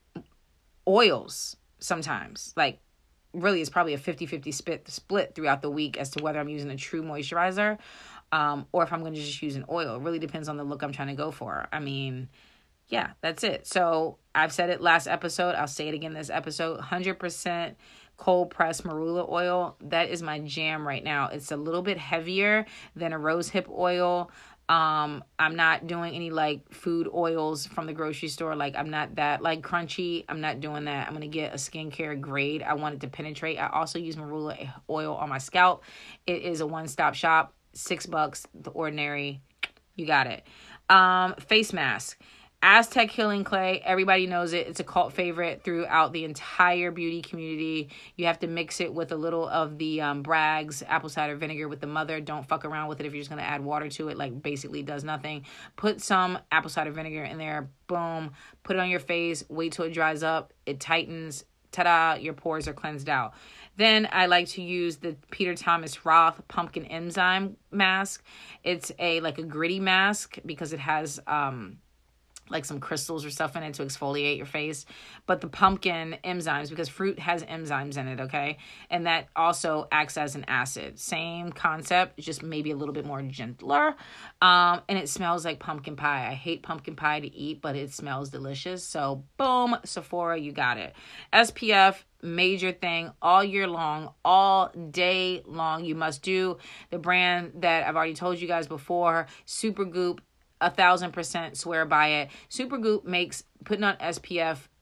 oils sometimes. Like, really, it's probably a fifty-fifty split, split throughout the week as to whether I'm using a true moisturizer um, or if I'm going to just use an oil. It really depends on the look I'm trying to go for. I mean, yeah, that's it. So I've said it last episode. I'll say it again this episode. one hundred percent cold pressed marula oil. That is my jam right now. It's a little bit heavier than a rosehip oil. Um, I'm not doing any like food oils from the grocery store. Like I'm not that like crunchy. I'm not doing that. I'm going to get a skincare grade. I want it to penetrate. I also use marula oil on my scalp. It is a one-stop shop. Six bucks, the ordinary. You got it. Um, face mask. Aztec Healing Clay, everybody knows it. It's a cult favorite throughout the entire beauty community. You have to mix it with a little of the um, Bragg's apple cider vinegar with the mother. Don't fuck around with it if you're just going to add water to it. Like, basically does nothing. Put some apple cider vinegar in there. Boom. Put it on your face. Wait till it dries up. It tightens. Ta-da. Your pores are cleansed out. Then I like to use the Peter Thomas Roth Pumpkin Enzyme Mask. It's a like a gritty mask because it has... um. like some crystals or stuff in it to exfoliate your face. But the pumpkin enzymes, because fruit has enzymes in it, okay? And that also acts as an acid. Same concept, just maybe a little bit more gentler. Um, and it smells like pumpkin pie. I hate pumpkin pie to eat, but it smells delicious. So boom, Sephora, you got it. S P F, major thing all year long, all day long. You must do the brand that I've already told you guys before, Supergoop. A thousand percent swear by it. Supergoop makes putting on S P F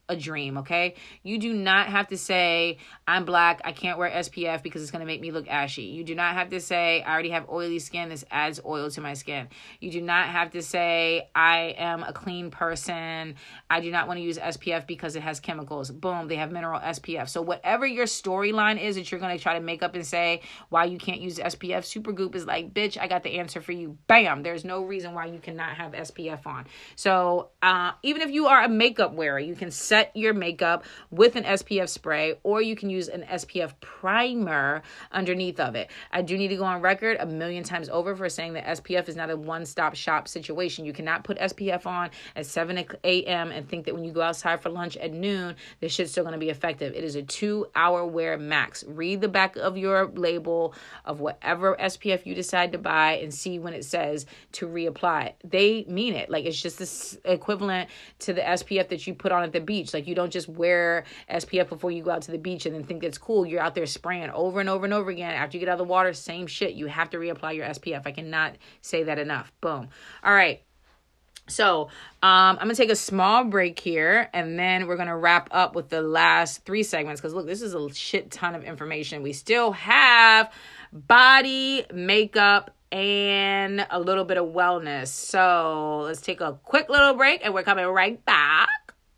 a dream, okay? You do not have to say, I'm black, I can't wear S P F because it's going to make me look ashy. You do not have to say, I already have oily skin, this adds oil to my skin. You do not have to say, I am a clean person, I do not want to use S P F because it has chemicals. Boom, they have mineral S P F. So whatever your storyline is that you're going to try to make up and say why you can't use S P F, Supergoop is like, bitch, I got the answer for you. Bam, there's no reason why you cannot have S P F on. So uh, even if you are a makeup wearer, you can set your makeup with an S P F spray, or you can use an S P F primer underneath of it. I do need to go on record a million times over for saying that S P F is not a one-stop shop situation. You cannot put S P F on at seven a.m. and think that when you go outside for lunch at noon, this shit's still going to be effective. It is a two-hour wear max. Read the back of your label of whatever S P F you decide to buy and see when it says to reapply. They mean it. Like, it's just this equivalent to the S P F that you put on at the beach. Like, you don't just wear S P F before you go out to the beach and then think that's cool. You're out there spraying over and over and over again. After you get out of the water, same shit. You have to reapply your S P F. I cannot say that enough. Boom. All right. So um, I'm going to take a small break here, and then we're going to wrap up with the last three segments. Because, look, this is a shit ton of information. We still have body, makeup, and a little bit of wellness. So let's take a quick little break, and we're coming right back.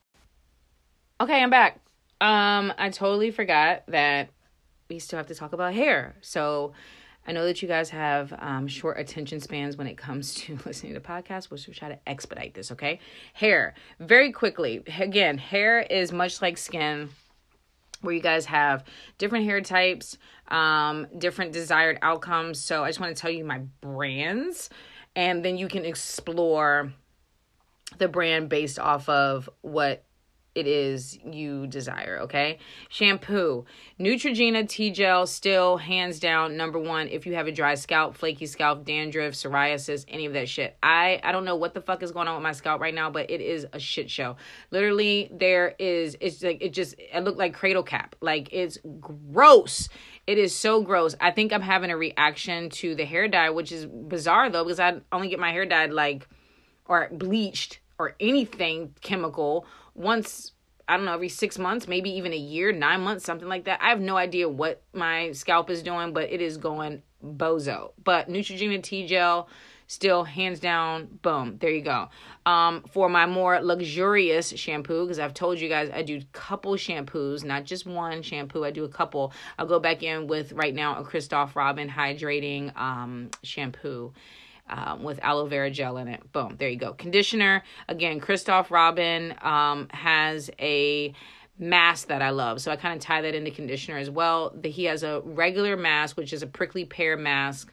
Okay, I'm back. Um, I totally forgot that we still have to talk about hair. So I know that you guys have um, short attention spans when it comes to listening to podcasts, which we'll try to expedite this, okay? Hair. Very quickly. Again, hair is much like skin, where you guys have different hair types, um, different desired outcomes. So I just want to tell you my brands, and then you can explore the brand based off of what it is you desire, okay? Shampoo. Neutrogena T-Gel, still hands down number one if you have a dry scalp, flaky scalp, dandruff, psoriasis, any of that shit. I, I don't know what the fuck is going on with my scalp right now, but it is a shit show. Literally, there is, it's like, it just, it looked like cradle cap. Like, it's gross. It is so gross. I think I'm having a reaction to the hair dye, which is bizarre though, because I only get my hair dyed like, or bleached or anything chemical once, I don't know, every six months, maybe even a year, nine months, something like that. I have no idea what my scalp is doing, but it is going bozo. But Neutrogena T-Gel, still hands down, boom, there you go. Um, for my more luxurious shampoo, because I've told you guys I do a couple shampoos, not just one shampoo, I do a couple. I'll go back in with right now a Christophe Robin hydrating um, shampoo. Um, with aloe vera gel in it. Boom. There you go. Conditioner. Again, Christophe Robin um, has a mask that I love. So I kind of tie that into conditioner as well. The, he has a regular mask, which is a prickly pear mask.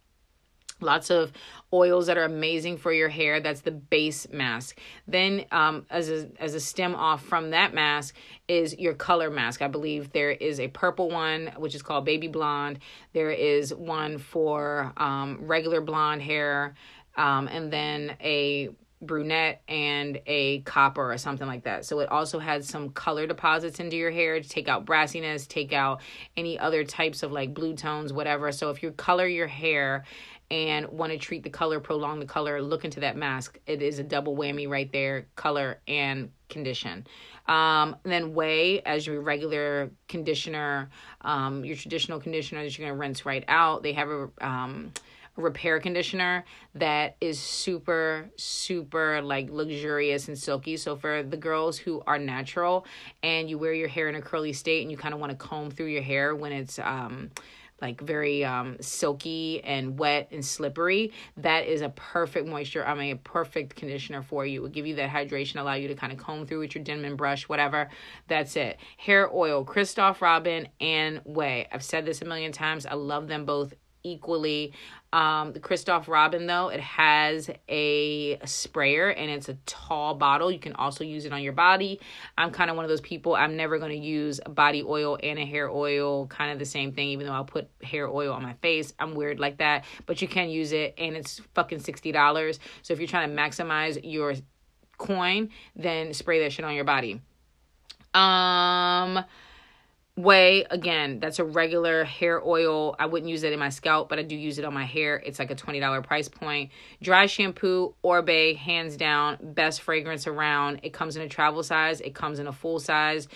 Lots of oils that are amazing for your hair. That's the base mask. Then um, as a, as a stem off from that mask is your color mask. I believe there is a purple one, which is called Baby Blonde. There is one for um, regular blonde hair, um, and then a brunette and a copper or something like that. So it also has some color deposits into your hair to take out brassiness, take out any other types of like blue tones, whatever. So if you color your hair and want to treat the color, prolong the color, look into that mask. It is a double whammy right there, color and condition. Um, then Ouai as your regular conditioner, um, your traditional conditioner that you're going to rinse right out. They have a um, repair conditioner that is super, super like luxurious and silky. So for the girls who are natural and you wear your hair in a curly state and you kind of want to comb through your hair when it's um, like very um, silky and wet and slippery, that is a perfect moisture, I mean, a perfect conditioner for you. It will give you that hydration, allow you to kind of comb through with your Denman brush, whatever. That's it. Hair oil, Christophe Robin and Ouai. I've said this a million times. I love them both equally. Um, the Christophe Robin, though, it has a sprayer and it's a tall bottle. You can also use it on your body. I'm kind of one of those people. I'm never going to use a body oil and a hair oil, kind of the same thing, even though I'll put hair oil on my face. I'm weird like that, but you can use it and it's fucking sixty dollars. So if you're trying to maximize your coin, then spray that shit on your body. Um... Way, again, that's a regular hair oil. I wouldn't use it in my scalp, but I do use it on my hair. It's like a twenty dollars price point. Dry shampoo, Oribe, hands down, best fragrance around. It comes in a travel size. It comes in a full size.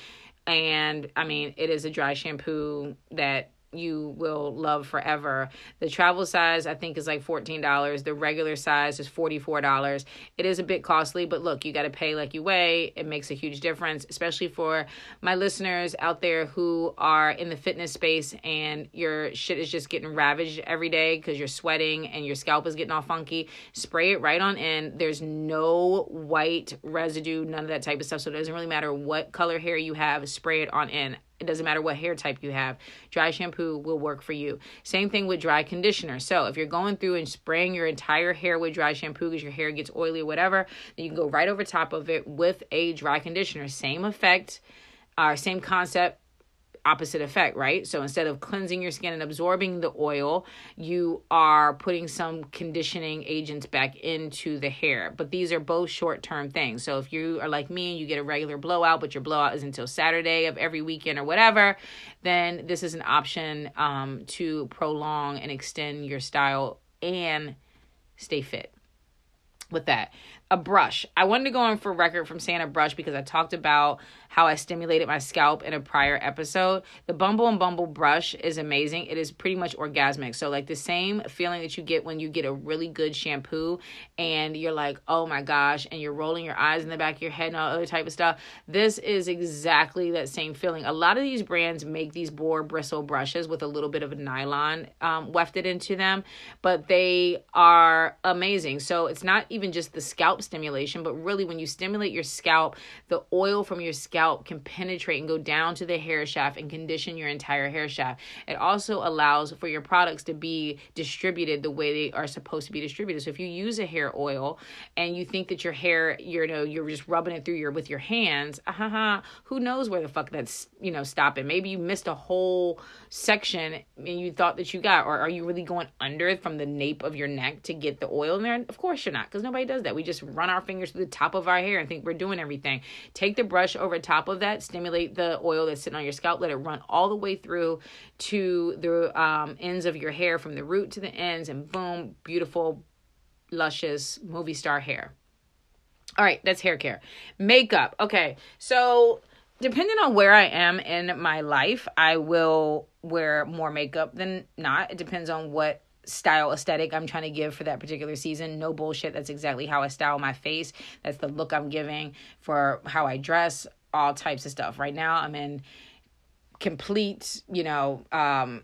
And, I mean, it is a dry shampoo that you will love forever. The travel size, I think, is like fourteen dollars. The regular size is forty-four dollars. It is a bit costly, but look, you got to pay like you weigh. It makes a huge difference, especially for my listeners out there who are in the fitness space and your shit is just getting ravaged every day because you're sweating and your scalp is getting all funky. Spray it right on in. There's no white residue, none of that type of stuff. So it doesn't really matter what color hair you have, spray it on in. It doesn't matter what hair type you have. Dry shampoo will work for you. Same thing with dry conditioner. So if you're going through and spraying your entire hair with dry shampoo because your hair gets oily or whatever, then you can go right over top of it with a dry conditioner. Same effect, uh, same concept, opposite effect, right? So instead of cleansing your skin and absorbing the oil, you are putting some conditioning agents back into the hair. But these are both short-term things. So if you are like me and you get a regular blowout, but your blowout is until Saturday of every weekend or whatever, then this is an option um, to prolong and extend your style and stay fit. With that, a brush. I wanted to go on for record from saying a brush because I talked about how I stimulated my scalp in a prior episode. The Bumble and Bumble brush is amazing. It is pretty much orgasmic. So like the same feeling that you get when you get a really good shampoo and you're like, oh my gosh, and you're rolling your eyes in the back of your head and all other type of stuff. This is exactly that same feeling. A lot of these brands make these boar bristle brushes with a little bit of a nylon um, wefted into them, but they are amazing. So it's not even just the scalp stimulation, but really when you stimulate your scalp, the oil from your scalp can penetrate and go down to the hair shaft and condition your entire hair shaft. It also allows for your products to be distributed the way they are supposed to be distributed. So if you use a hair oil and you think that your hair, you know, you're just rubbing it through your with your hands, uh-huh, who knows where the fuck that's, you know, stopping. Maybe you missed a whole section and you thought that you got, or are you really going under from the nape of your neck to get the oil in there? Of course you're not, because nobody does that. We just run our fingers through the top of our hair and think we're doing everything. Take the brush over top of that, stimulate the oil that's sitting on your scalp, let it run all the way through to the um, ends of your hair, from the root to the ends, and boom, beautiful, luscious movie star hair. All right, that's hair care. Makeup. Okay, so depending on where I am in my life, I will wear more makeup than not. It depends on what style aesthetic I'm trying to give for that particular season. No bullshit. That's exactly how I style my face. That's the look I'm giving for how I dress, all types of stuff. Right now, I'm in complete, you know, um,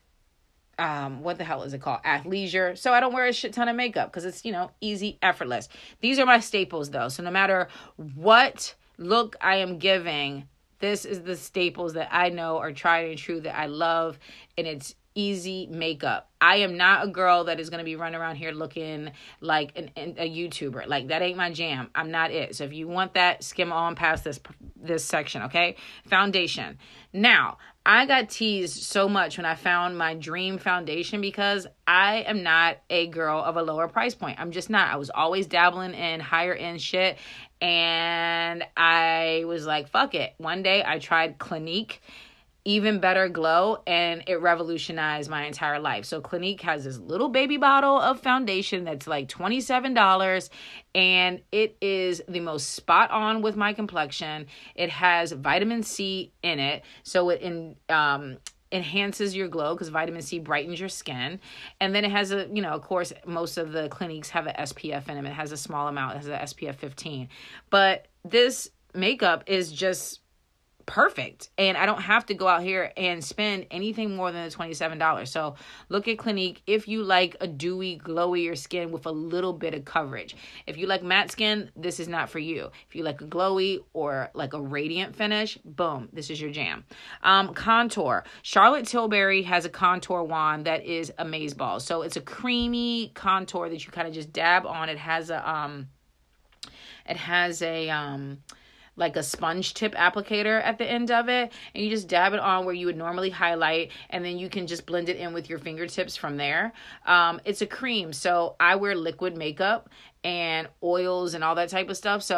um, what the hell is it called? Athleisure. So I don't wear a shit ton of makeup because it's, you know, easy, effortless. These are my staples though. So no matter what look I am giving, this is the staples that I know are tried and true that I love, and it's easy makeup. I am not a girl that is going to be running around here looking like an, an, a YouTuber. Like, that ain't my jam. I'm not it. So if you want that, skim on past this this section, okay? Foundation. Now, I got teased so much when I found my dream foundation because I am not a girl of a lower price point. I'm just not. I was always dabbling in higher end shit, and I was like, fuck it. One day I tried Clinique Even Better Glow, and it revolutionized my entire life. So Clinique has this little baby bottle of foundation that's like twenty-seven dollars, and it is the most spot on with my complexion. It has vitamin C in it, so it in um enhances your glow because vitamin C brightens your skin. And then it has a, you know, of course, most of the Cliniques have an S P F in them. It has a small amount. It has an S P F fifteen. But this makeup is just perfect, and I don't have to go out here and spend anything more than the twenty-seven dollars. So look at Clinique if you like a dewy, glowier skin with a little bit of coverage. If you like matte skin, this is not for you. If you like a glowy or like a radiant finish, boom, this is your jam. Um, contour. Charlotte Tilbury has a contour wand that is amazeballs. So it's a creamy contour that you kind of just dab on. It has a um, it has a um. like a sponge tip applicator at the end of it, and you just dab it on where you would normally highlight, and then you can just blend it in with your fingertips from there. Um, it's a cream, so I wear liquid makeup and oils and all that type of stuff. So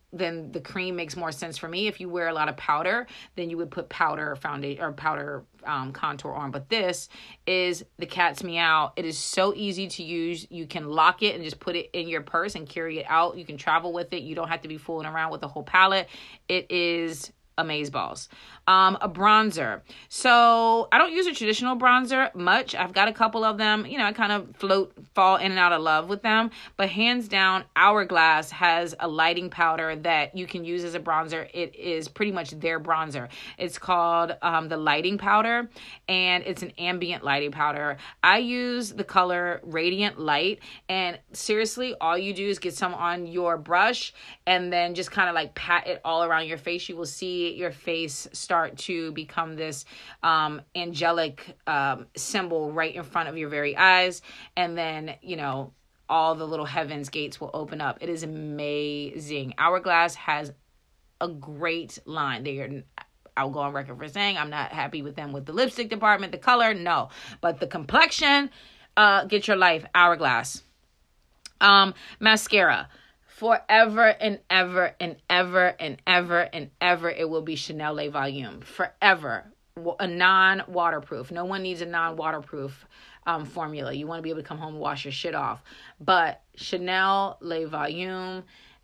then the cream makes more sense for me. If you wear a lot of powder, then you would put powder foundation or powder um, contour on. But this is the Cat's Meow. It is so easy to use. You can lock it and just put it in your purse and carry it out. You can travel with it. You don't have to be fooling around with the whole palette. It is amazeballs. Um, a bronzer. So I don't use a traditional bronzer much. I've got a couple of them. You know, I kind of float, fall in and out of love with them. But hands down, Hourglass has a lighting powder that you can use as a bronzer. It is pretty much their bronzer. It's called um, the lighting powder, and it's an ambient lighting powder. I use the color Radiant Light, and seriously, all you do is get some on your brush and then just kind of like pat it all around your face. You will see your face start to become this um, angelic um, symbol right in front of your very eyes. And then, you know, all the little heavens gates will open up. It is amazing. Hourglass has a great line. They are, I'll go on record for saying I'm not happy with them with the lipstick department, the color, no. But the complexion, uh, get your life, Hourglass. Um, mascara. Forever and ever and ever and ever and ever, it will be Chanel Le Volume. Forever. A non-waterproof. No one needs a non-waterproof um, formula. You want to be able to come home and wash your shit off. But Chanel Le Volume,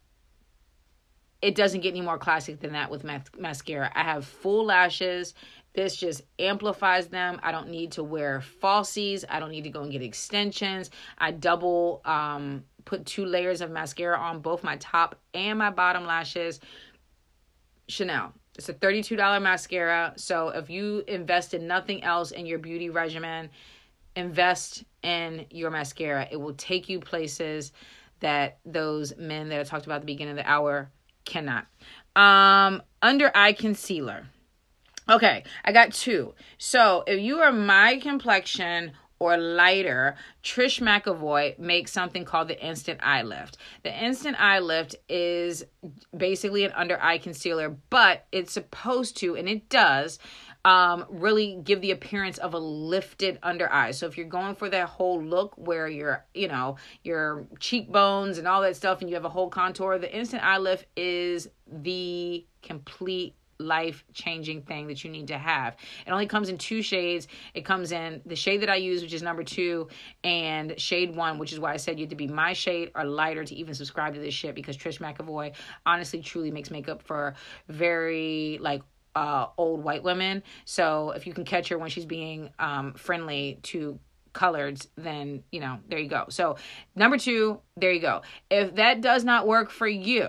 it doesn't get any more classic than that with mas- mascara. I have full lashes. This just amplifies them. I don't need to wear falsies. I don't need to go and get extensions. I double... Um, put two layers of mascara on both my top and my bottom lashes. Chanel. It's a thirty-two dollars mascara. So if you invest in nothing else in your beauty regimen, invest in your mascara. It will take you places that those men that I talked about at the beginning of the hour cannot. Um, under eye concealer. Okay, I got two. So if you are my complexion or lighter, Trish McEvoy makes something called the Instant Eye Lift. The Instant Eye Lift is basically an under eye concealer, but it's supposed to, and it does, um, really give the appearance of a lifted under eye. So if you're going for that whole look where your, you know, your cheekbones and all that stuff, and you have a whole contour, the Instant Eye Lift is the complete life-changing thing that you need to have. It only comes in two shades. It comes in the shade that I use, which is number two, and shade one, which is why I said you had to be my shade or lighter to even subscribe to this shit, because Trish McEvoy honestly truly makes makeup for very like uh old white women. So if you can catch her when she's being um friendly to coloreds, then you know, there you go. So number two, there you go. If that does not work for you,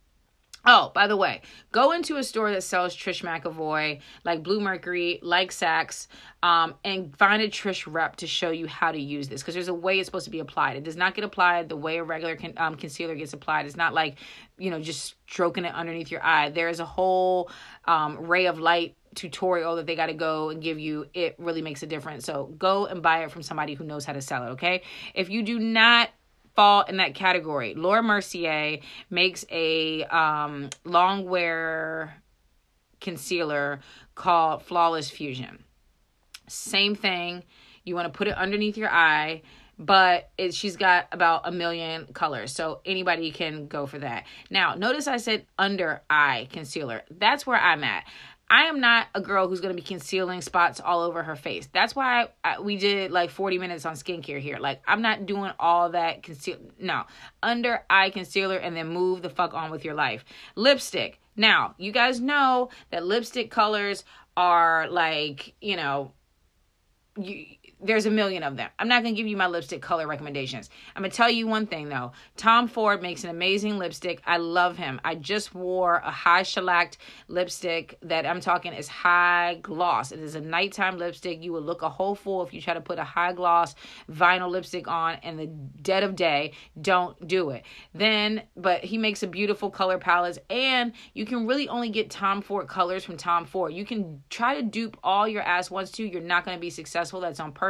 oh, by the way, go into a store that sells Trish McEvoy, like Blue Mercury, like Saks, um, and find a Trish rep to show you how to use this, because there's a way it's supposed to be applied. It does not get applied the way a regular con- um, concealer gets applied. It's not like, you know, just stroking it underneath your eye. There is a whole um, ray of light tutorial that they got to go and give you. It really makes a difference. So go and buy it from somebody who knows how to sell it, okay? If you do not fall in that category, Laura Mercier makes a um, long wear concealer called Flawless Fusion. Same thing. You want to put it underneath your eye, but it, she's got about a million colors, so anybody can go for that. Now, notice I said under eye concealer. That's where I'm at. I am not a girl who's going to be concealing spots all over her face. That's why I, we did like forty minutes on skincare here. Like, I'm not doing all that conceal. No, under eye concealer, and then move the fuck on with your life. Lipstick. Now, you guys know that lipstick colors are like, you know, you, there's a million of them. I'm not going to give you my lipstick color recommendations. I'm going to tell you one thing, though. Tom Ford makes an amazing lipstick. I love him. I just wore a high shellacked lipstick that I'm talking is high gloss. It is a nighttime lipstick. You would look a whole fool if you try to put a high gloss vinyl lipstick on in the dead of day. Don't do it. Then, but he makes a beautiful color palettes, and you can really only get Tom Ford colors from Tom Ford. You can try to dupe all your ass wants to. You're not going to be successful. That's on purpose.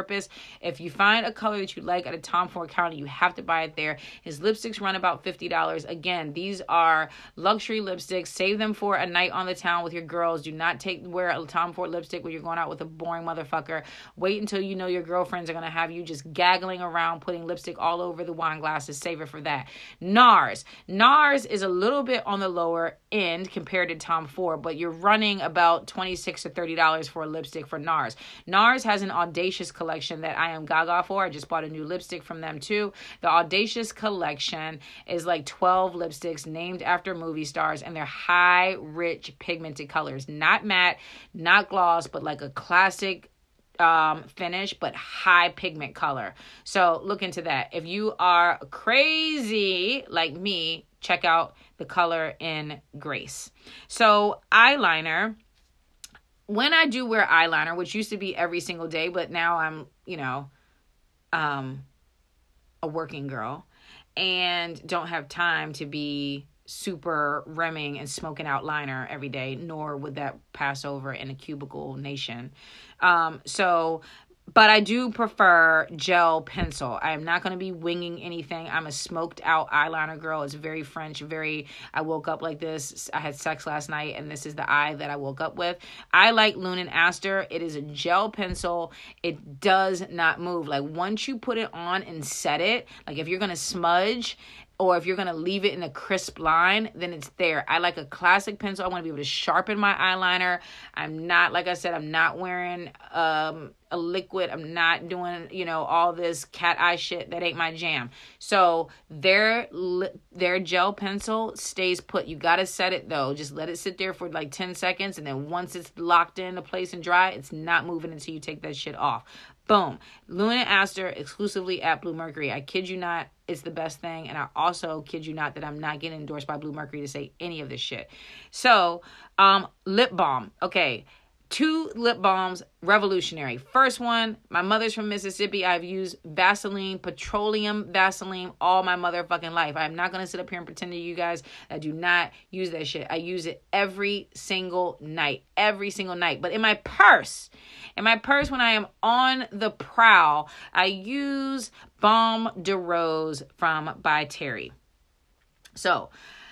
purpose. If you find a color that you like at a Tom Ford counter, you have to buy it there. His lipsticks run about fifty dollars. Again, these are luxury lipsticks. Save them for a night on the town with your girls. Do not take wear a Tom Ford lipstick when you're going out with a boring motherfucker. Wait until you know your girlfriends are going to have you just gaggling around, putting lipstick all over the wine glasses. Save it for that. NARS. NARS is a little bit on the lower end compared to Tom Ford, but you're running about twenty-six to thirty dollars for a lipstick for NARS. NARS has an Audacious collection that I am gaga for. I just bought a new lipstick from them too. The Audacious collection is like twelve lipsticks named after movie stars, and they're high, rich, pigmented colors. Not matte, not gloss, but like a classic um finish, but high pigment color. So look into that. If you are crazy like me, check out the color in Grace. So eyeliner, when I do wear eyeliner, which used to be every single day, but now I'm, you know, um a working girl and don't have time to be super rimming and smoking out liner every day, nor would that pass over in a cubicle nation. Um, so, but I do prefer gel pencil. I am not going to be winging anything. I'm a smoked out eyeliner girl. It's very French, very, I woke up like this. I had sex last night and this is the eye that I woke up with. I like Lunan Aster. It is a gel pencil. It does not move. Like once you put it on and set it, like if you're going to smudge, or if you're going to leave it in a crisp line, then it's there. I like a classic pencil. I want to be able to sharpen my eyeliner. I'm not, like I said, I'm not wearing um, a liquid. I'm not doing, you know, all this cat eye shit. That ain't my jam. So their, their gel pencil stays put. You got to set it though. Just let it sit there for like ten seconds. And then once it's locked into place and dry, it's not moving until you take that shit off. Boom. Lunan Aster exclusively at Bluemercury. I kid you not. It's the best thing. And I also kid you not that I'm not getting endorsed by Bluemercury to say any of this shit. So, um, lip balm. Okay. Two lip balms, revolutionary. First one, my mother's from Mississippi. I've used Vaseline, petroleum Vaseline all my motherfucking life. I'm not going to sit up here and pretend to you guys I do not use that shit. I use it every single night, every single night. But in my purse, in my purse when I am on the prowl, I use Baume de Rose from By Terry. So,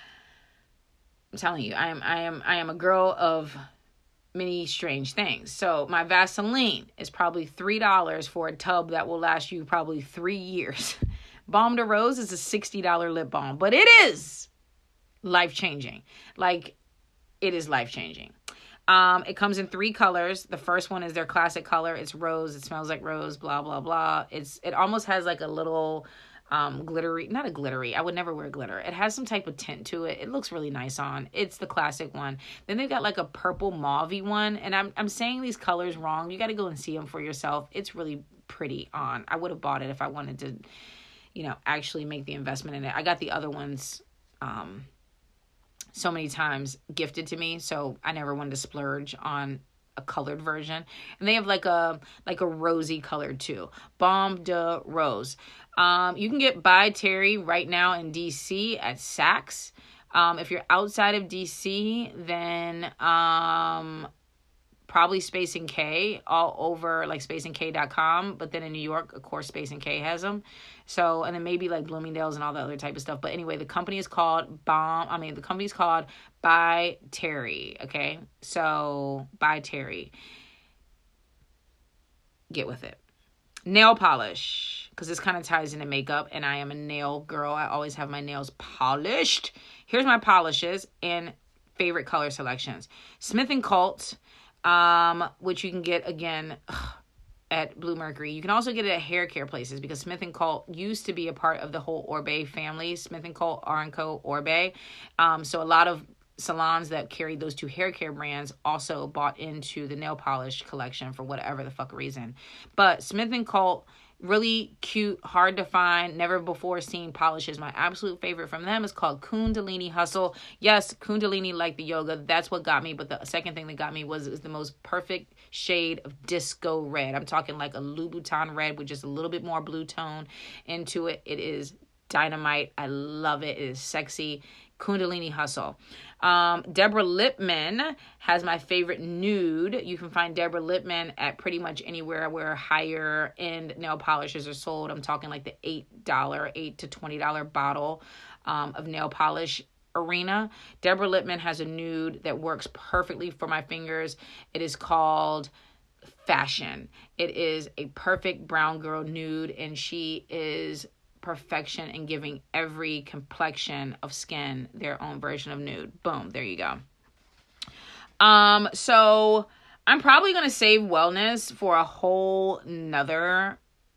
I'm telling you, I am I am I am a girl of many strange things. So my Vaseline is probably three dollars for a tub that will last you probably three years. Baume de Rose is a sixty dollars lip balm, but it is life-changing. Like, it is life-changing. Um, it comes in three colors. The first one is their classic color. It's rose. It smells like rose, blah, blah, blah. It's It almost has like a little um, glittery, not a glittery. I would never wear glitter. It has some type of tint to it. It looks really nice on. It's the classic one. Then they've got like a purple mauvey one. And I'm, I'm saying these colors wrong. You got to go and see them for yourself. It's really pretty on. I would have bought it if I wanted to, you know, actually make the investment in it. I got the other ones, um, so many times gifted to me, so I never wanted to splurge on a colored version. And they have like a like a rosy color too. Baume de Rose. Um, you can get By Terry right now in D C at Saks. Um, if you're outside of D C, then um, probably Space and K all over, like space and k dot com. But then in New York, of course, Space and K has them. So, and then maybe like Bloomingdale's and all the other type of stuff. But anyway, the company is called Bomb. I mean, the company's called By Terry. Okay. So By Terry. Get with it. Nail polish, because this kind of ties into makeup, and I am a nail girl. I always have my nails polished. Here's my polishes and favorite color selections. Smith and Colt, um, which you can get again ugh, at Bluemercury. You can also get it at hair care places, because Smith and Colt used to be a part of the whole Orbe family. Smith and Colt, R and Co, Orbe. Um, so a lot of salons that carried those two hair care brands also bought into the nail polish collection for whatever the fuck reason. But Smith and Colt, really cute, hard to find, never before seen polishes. My absolute favorite from them is called Kundalini Hustle. Yes, Kundalini like the yoga. That's what got me. But the second thing that got me was, was the most perfect shade of disco red. I'm talking like a Louboutin red with just a little bit more blue tone into it. It is dynamite. I love it. It is sexy. Kundalini Hustle. Um, Deborah Lippman has my favorite nude. You can find Deborah Lippman at pretty much anywhere where higher end nail polishes are sold. I'm talking like the eight dollars, eight to twenty dollars bottle um, of nail polish arena. Deborah Lippman has a nude that works perfectly for my fingers. It is called Fashion. It is a perfect brown girl nude, and she is perfection in giving every complexion of skin their own version of nude. Boom, there you go. Um, so I'm probably gonna save wellness for a whole nother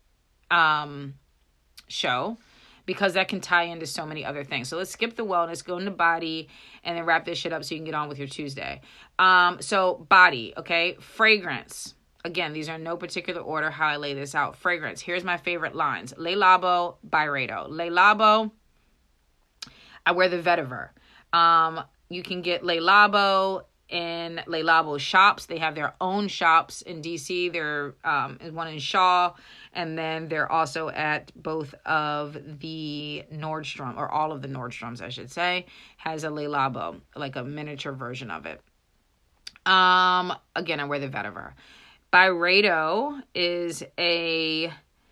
um show, because that can tie into so many other things. So let's skip the wellness, go into body, and then wrap this shit up so you can get on with your Tuesday. Um, so body, okay, fragrance. Again, these are in no particular order how I lay this out. Fragrance. Here's my favorite lines. Le Labo, Byredo. Le Labo, I wear the vetiver. Um, you can get Le Labo in Le Labo shops. They have their own shops in D C. They're um, one in Shaw, and then they're also at both of the Nordstrom, or all of the Nordstroms, I should say, has a Le Labo, like a miniature version of it. Um, again, I wear the vetiver. Byredo is a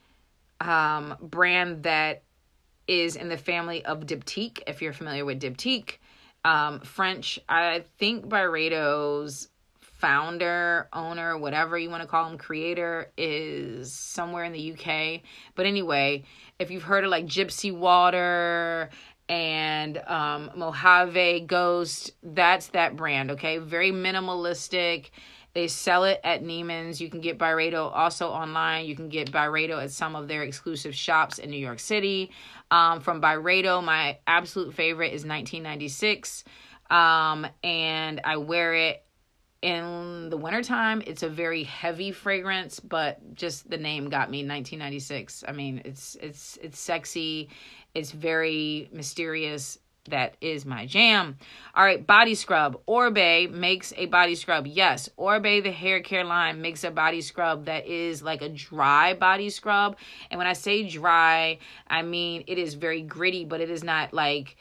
um, brand that is in the family of Diptyque, if you're familiar with Diptyque. Um, French, I think Byredo's founder, owner, whatever you want to call him, creator, is somewhere in the U K. But anyway, if you've heard of like Gypsy Water and um, Mojave Ghost, that's that brand, okay? Very minimalistic. They sell it at Neiman's. You can get Byredo also online. You can get Byredo at some of their exclusive shops in New York City. Um, from Byredo, my absolute favorite is nineteen ninety-six. Um, and I wear it in the wintertime. It's a very heavy fragrance, but just the name got me, nineteen ninety-six. I mean, it's it's it's sexy. It's very mysterious. That is my jam. All right, body scrub. Oribe makes a body scrub. Yes, Oribe, the hair care line, makes a body scrub that is like a dry body scrub. And when I say dry, I mean it is very gritty, but it is not like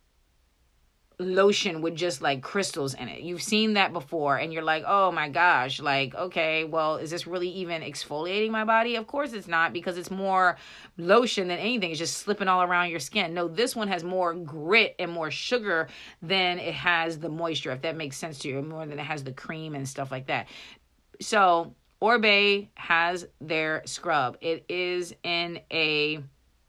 lotion with just like crystals in it. You've seen that before and you're like, oh my gosh, like, okay, well, is this really even exfoliating my body? Of course it's not, because it's more lotion than anything. It's just slipping all around your skin. No, this one has more grit and more sugar than it has the moisture, if that makes sense to you, more than it has the cream and stuff like that. So Oribe has their scrub. It is in a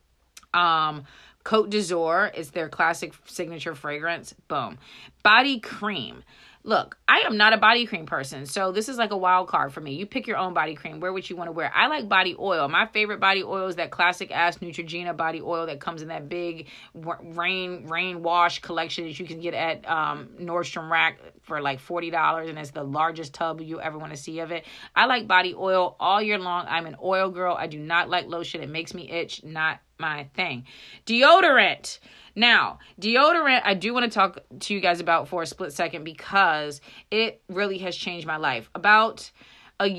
um Côte d'Azur is their classic signature fragrance. Boom. Body cream. Look, I am not a body cream person, so this is like a wild card for me. You pick your own body cream. Wear what you want to wear. I like body oil. My favorite body oil is that classic-ass Neutrogena body oil that comes in that big rain rain wash collection that you can get at um, Nordstrom Rack for like forty dollars, and it's the largest tub you ever want to see of it. I like body oil all year long. I'm an oil girl. I do not like lotion. It makes me itch. Not my thing. Deodorant. Now, deodorant, I do want to talk to you guys about for a split second, because it really has changed my life. About a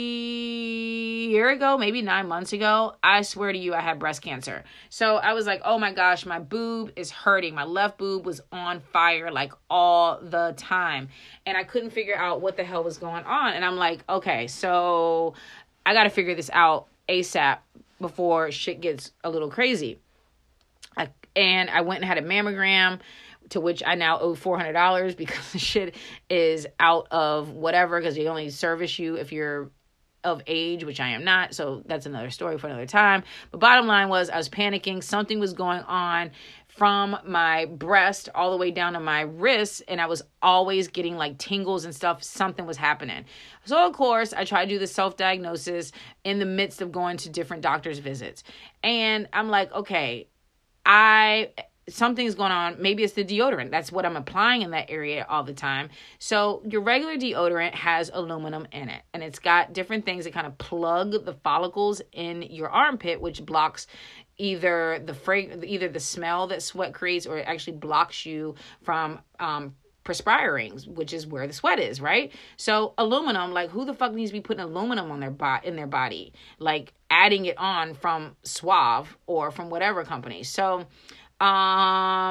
year ago, maybe nine months ago, I swear to you, I had breast cancer. So I was like, oh my gosh, my boob is hurting. My left boob was on fire like all the time. And I couldn't figure out what the hell was going on. And I'm like, okay, so I got to figure this out ASAP before shit gets a little crazy. I, and I went and had a mammogram, to which I now owe four hundred dollars because the shit is out of whatever, because they only service you if you're of age, which I am not. So that's another story for another time. But bottom line was, I was panicking. Something was going on from my breast all the way down to my wrists, and I was always getting like tingles and stuff. Something was happening. So of course, I tried to do the self-diagnosis in the midst of going to different doctor's visits. And I'm like, okay, I something's going on. Maybe it's the deodorant. That's what I'm applying in that area all the time. So your regular deodorant has aluminum in it, and it's got different things that kind of plug the follicles in your armpit, which blocks either the frag- either the smell that sweat creates, or it actually blocks you from um, perspiring, which is where the sweat is, right? So aluminum, like who the fuck needs to be putting aluminum on their bo- in their body? Like adding it on from Suave or from whatever company. So um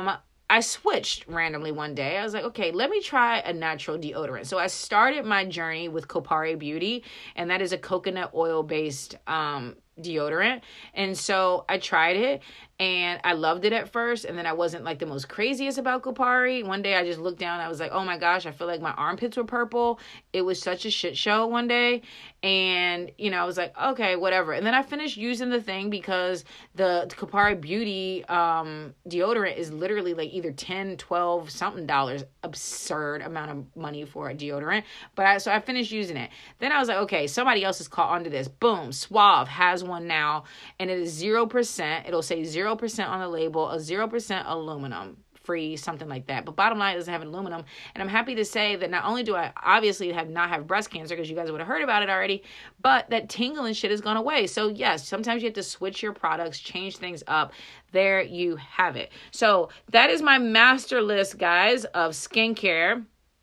I switched randomly one day. I was like, okay, let me try a natural deodorant. So I started my journey with Kopari Beauty, and that is a coconut oil based um, deodorant. And so I tried it, and I loved it at first. And then I wasn't like the most craziest about Kopari. One day I just looked down. I was like, oh my gosh, I feel like my armpits were purple. It was such a shit show one day. And, you know, I was like, okay, whatever. And then I finished using the thing because the Kopari Beauty um, deodorant is literally like either ten, twelve something dollars. Absurd amount of money for a deodorant. But I, so I finished using it. Then I was like, okay, somebody else has caught onto this. Boom, Suave has one now, and it is zero percent. It'll say zero percent on the label, a zero percent aluminum free, something like that. But bottom line, it doesn't have aluminum. And I'm happy to say that not only do I obviously have not have breast cancer, because you guys would have heard about it already, but that tingle and shit has gone away. So yes, sometimes you have to switch your products, change things up. There you have it. So that is my master list, guys, of skincare,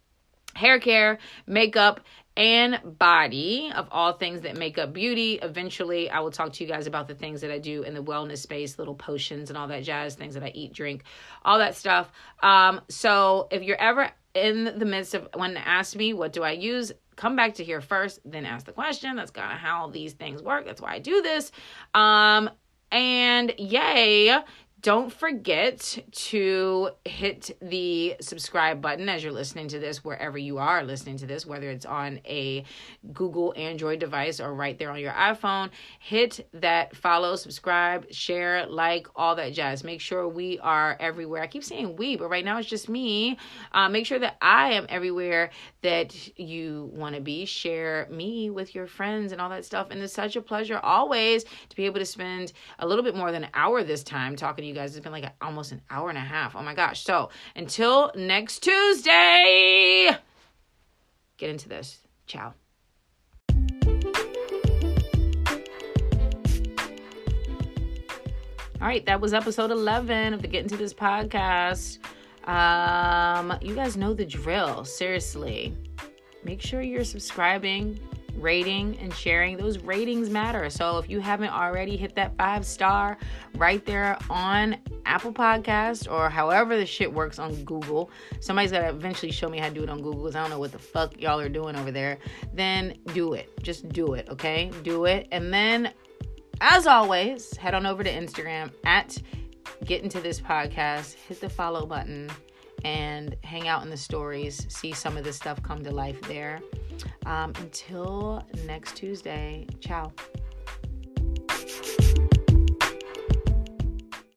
hair care, makeup, and body, of all things that make up beauty. Eventually, I will talk to you guys about the things that I do in the wellness space, little potions and all that jazz, things that I eat, drink, all that stuff. Um, so if you're ever in the midst of wanting to ask me, what do I use? Come back to here first, then ask the question. That's kind of how these things work. That's why I do this. Um, and yay. Don't forget to hit the subscribe button as you're listening to this, wherever you are listening to this, whether it's on a Google Android device or right there on your iPhone. Hit that follow, subscribe, share, like, all that jazz. Make sure we are everywhere. I keep saying we, but right now it's just me. Uh, make sure that I am everywhere that you want to be. Share me with your friends and all that stuff. And it's such a pleasure always to be able to spend a little bit more than an hour this time talking to you guys. It's been like almost an hour and a half. Oh my gosh. So until next Tuesday, get into this. Ciao. All right. That was episode eleven of the Get Into This podcast. Um, you guys know the drill. Seriously, make sure you're subscribing, rating, and sharing. Those ratings matter. So if you haven't already, hit that five star right there on Apple Podcast or however the shit works on Google. Somebody's got to eventually show me how to do it on Google, because I don't know what the fuck y'all are doing over there. Then do it. Just do it, okay? Do it. And then, as always, head on over to Instagram at Get Into This Podcast. Hit the follow button and hang out in the stories. See some of this stuff come to life there. Um, until next Tuesday, ciao.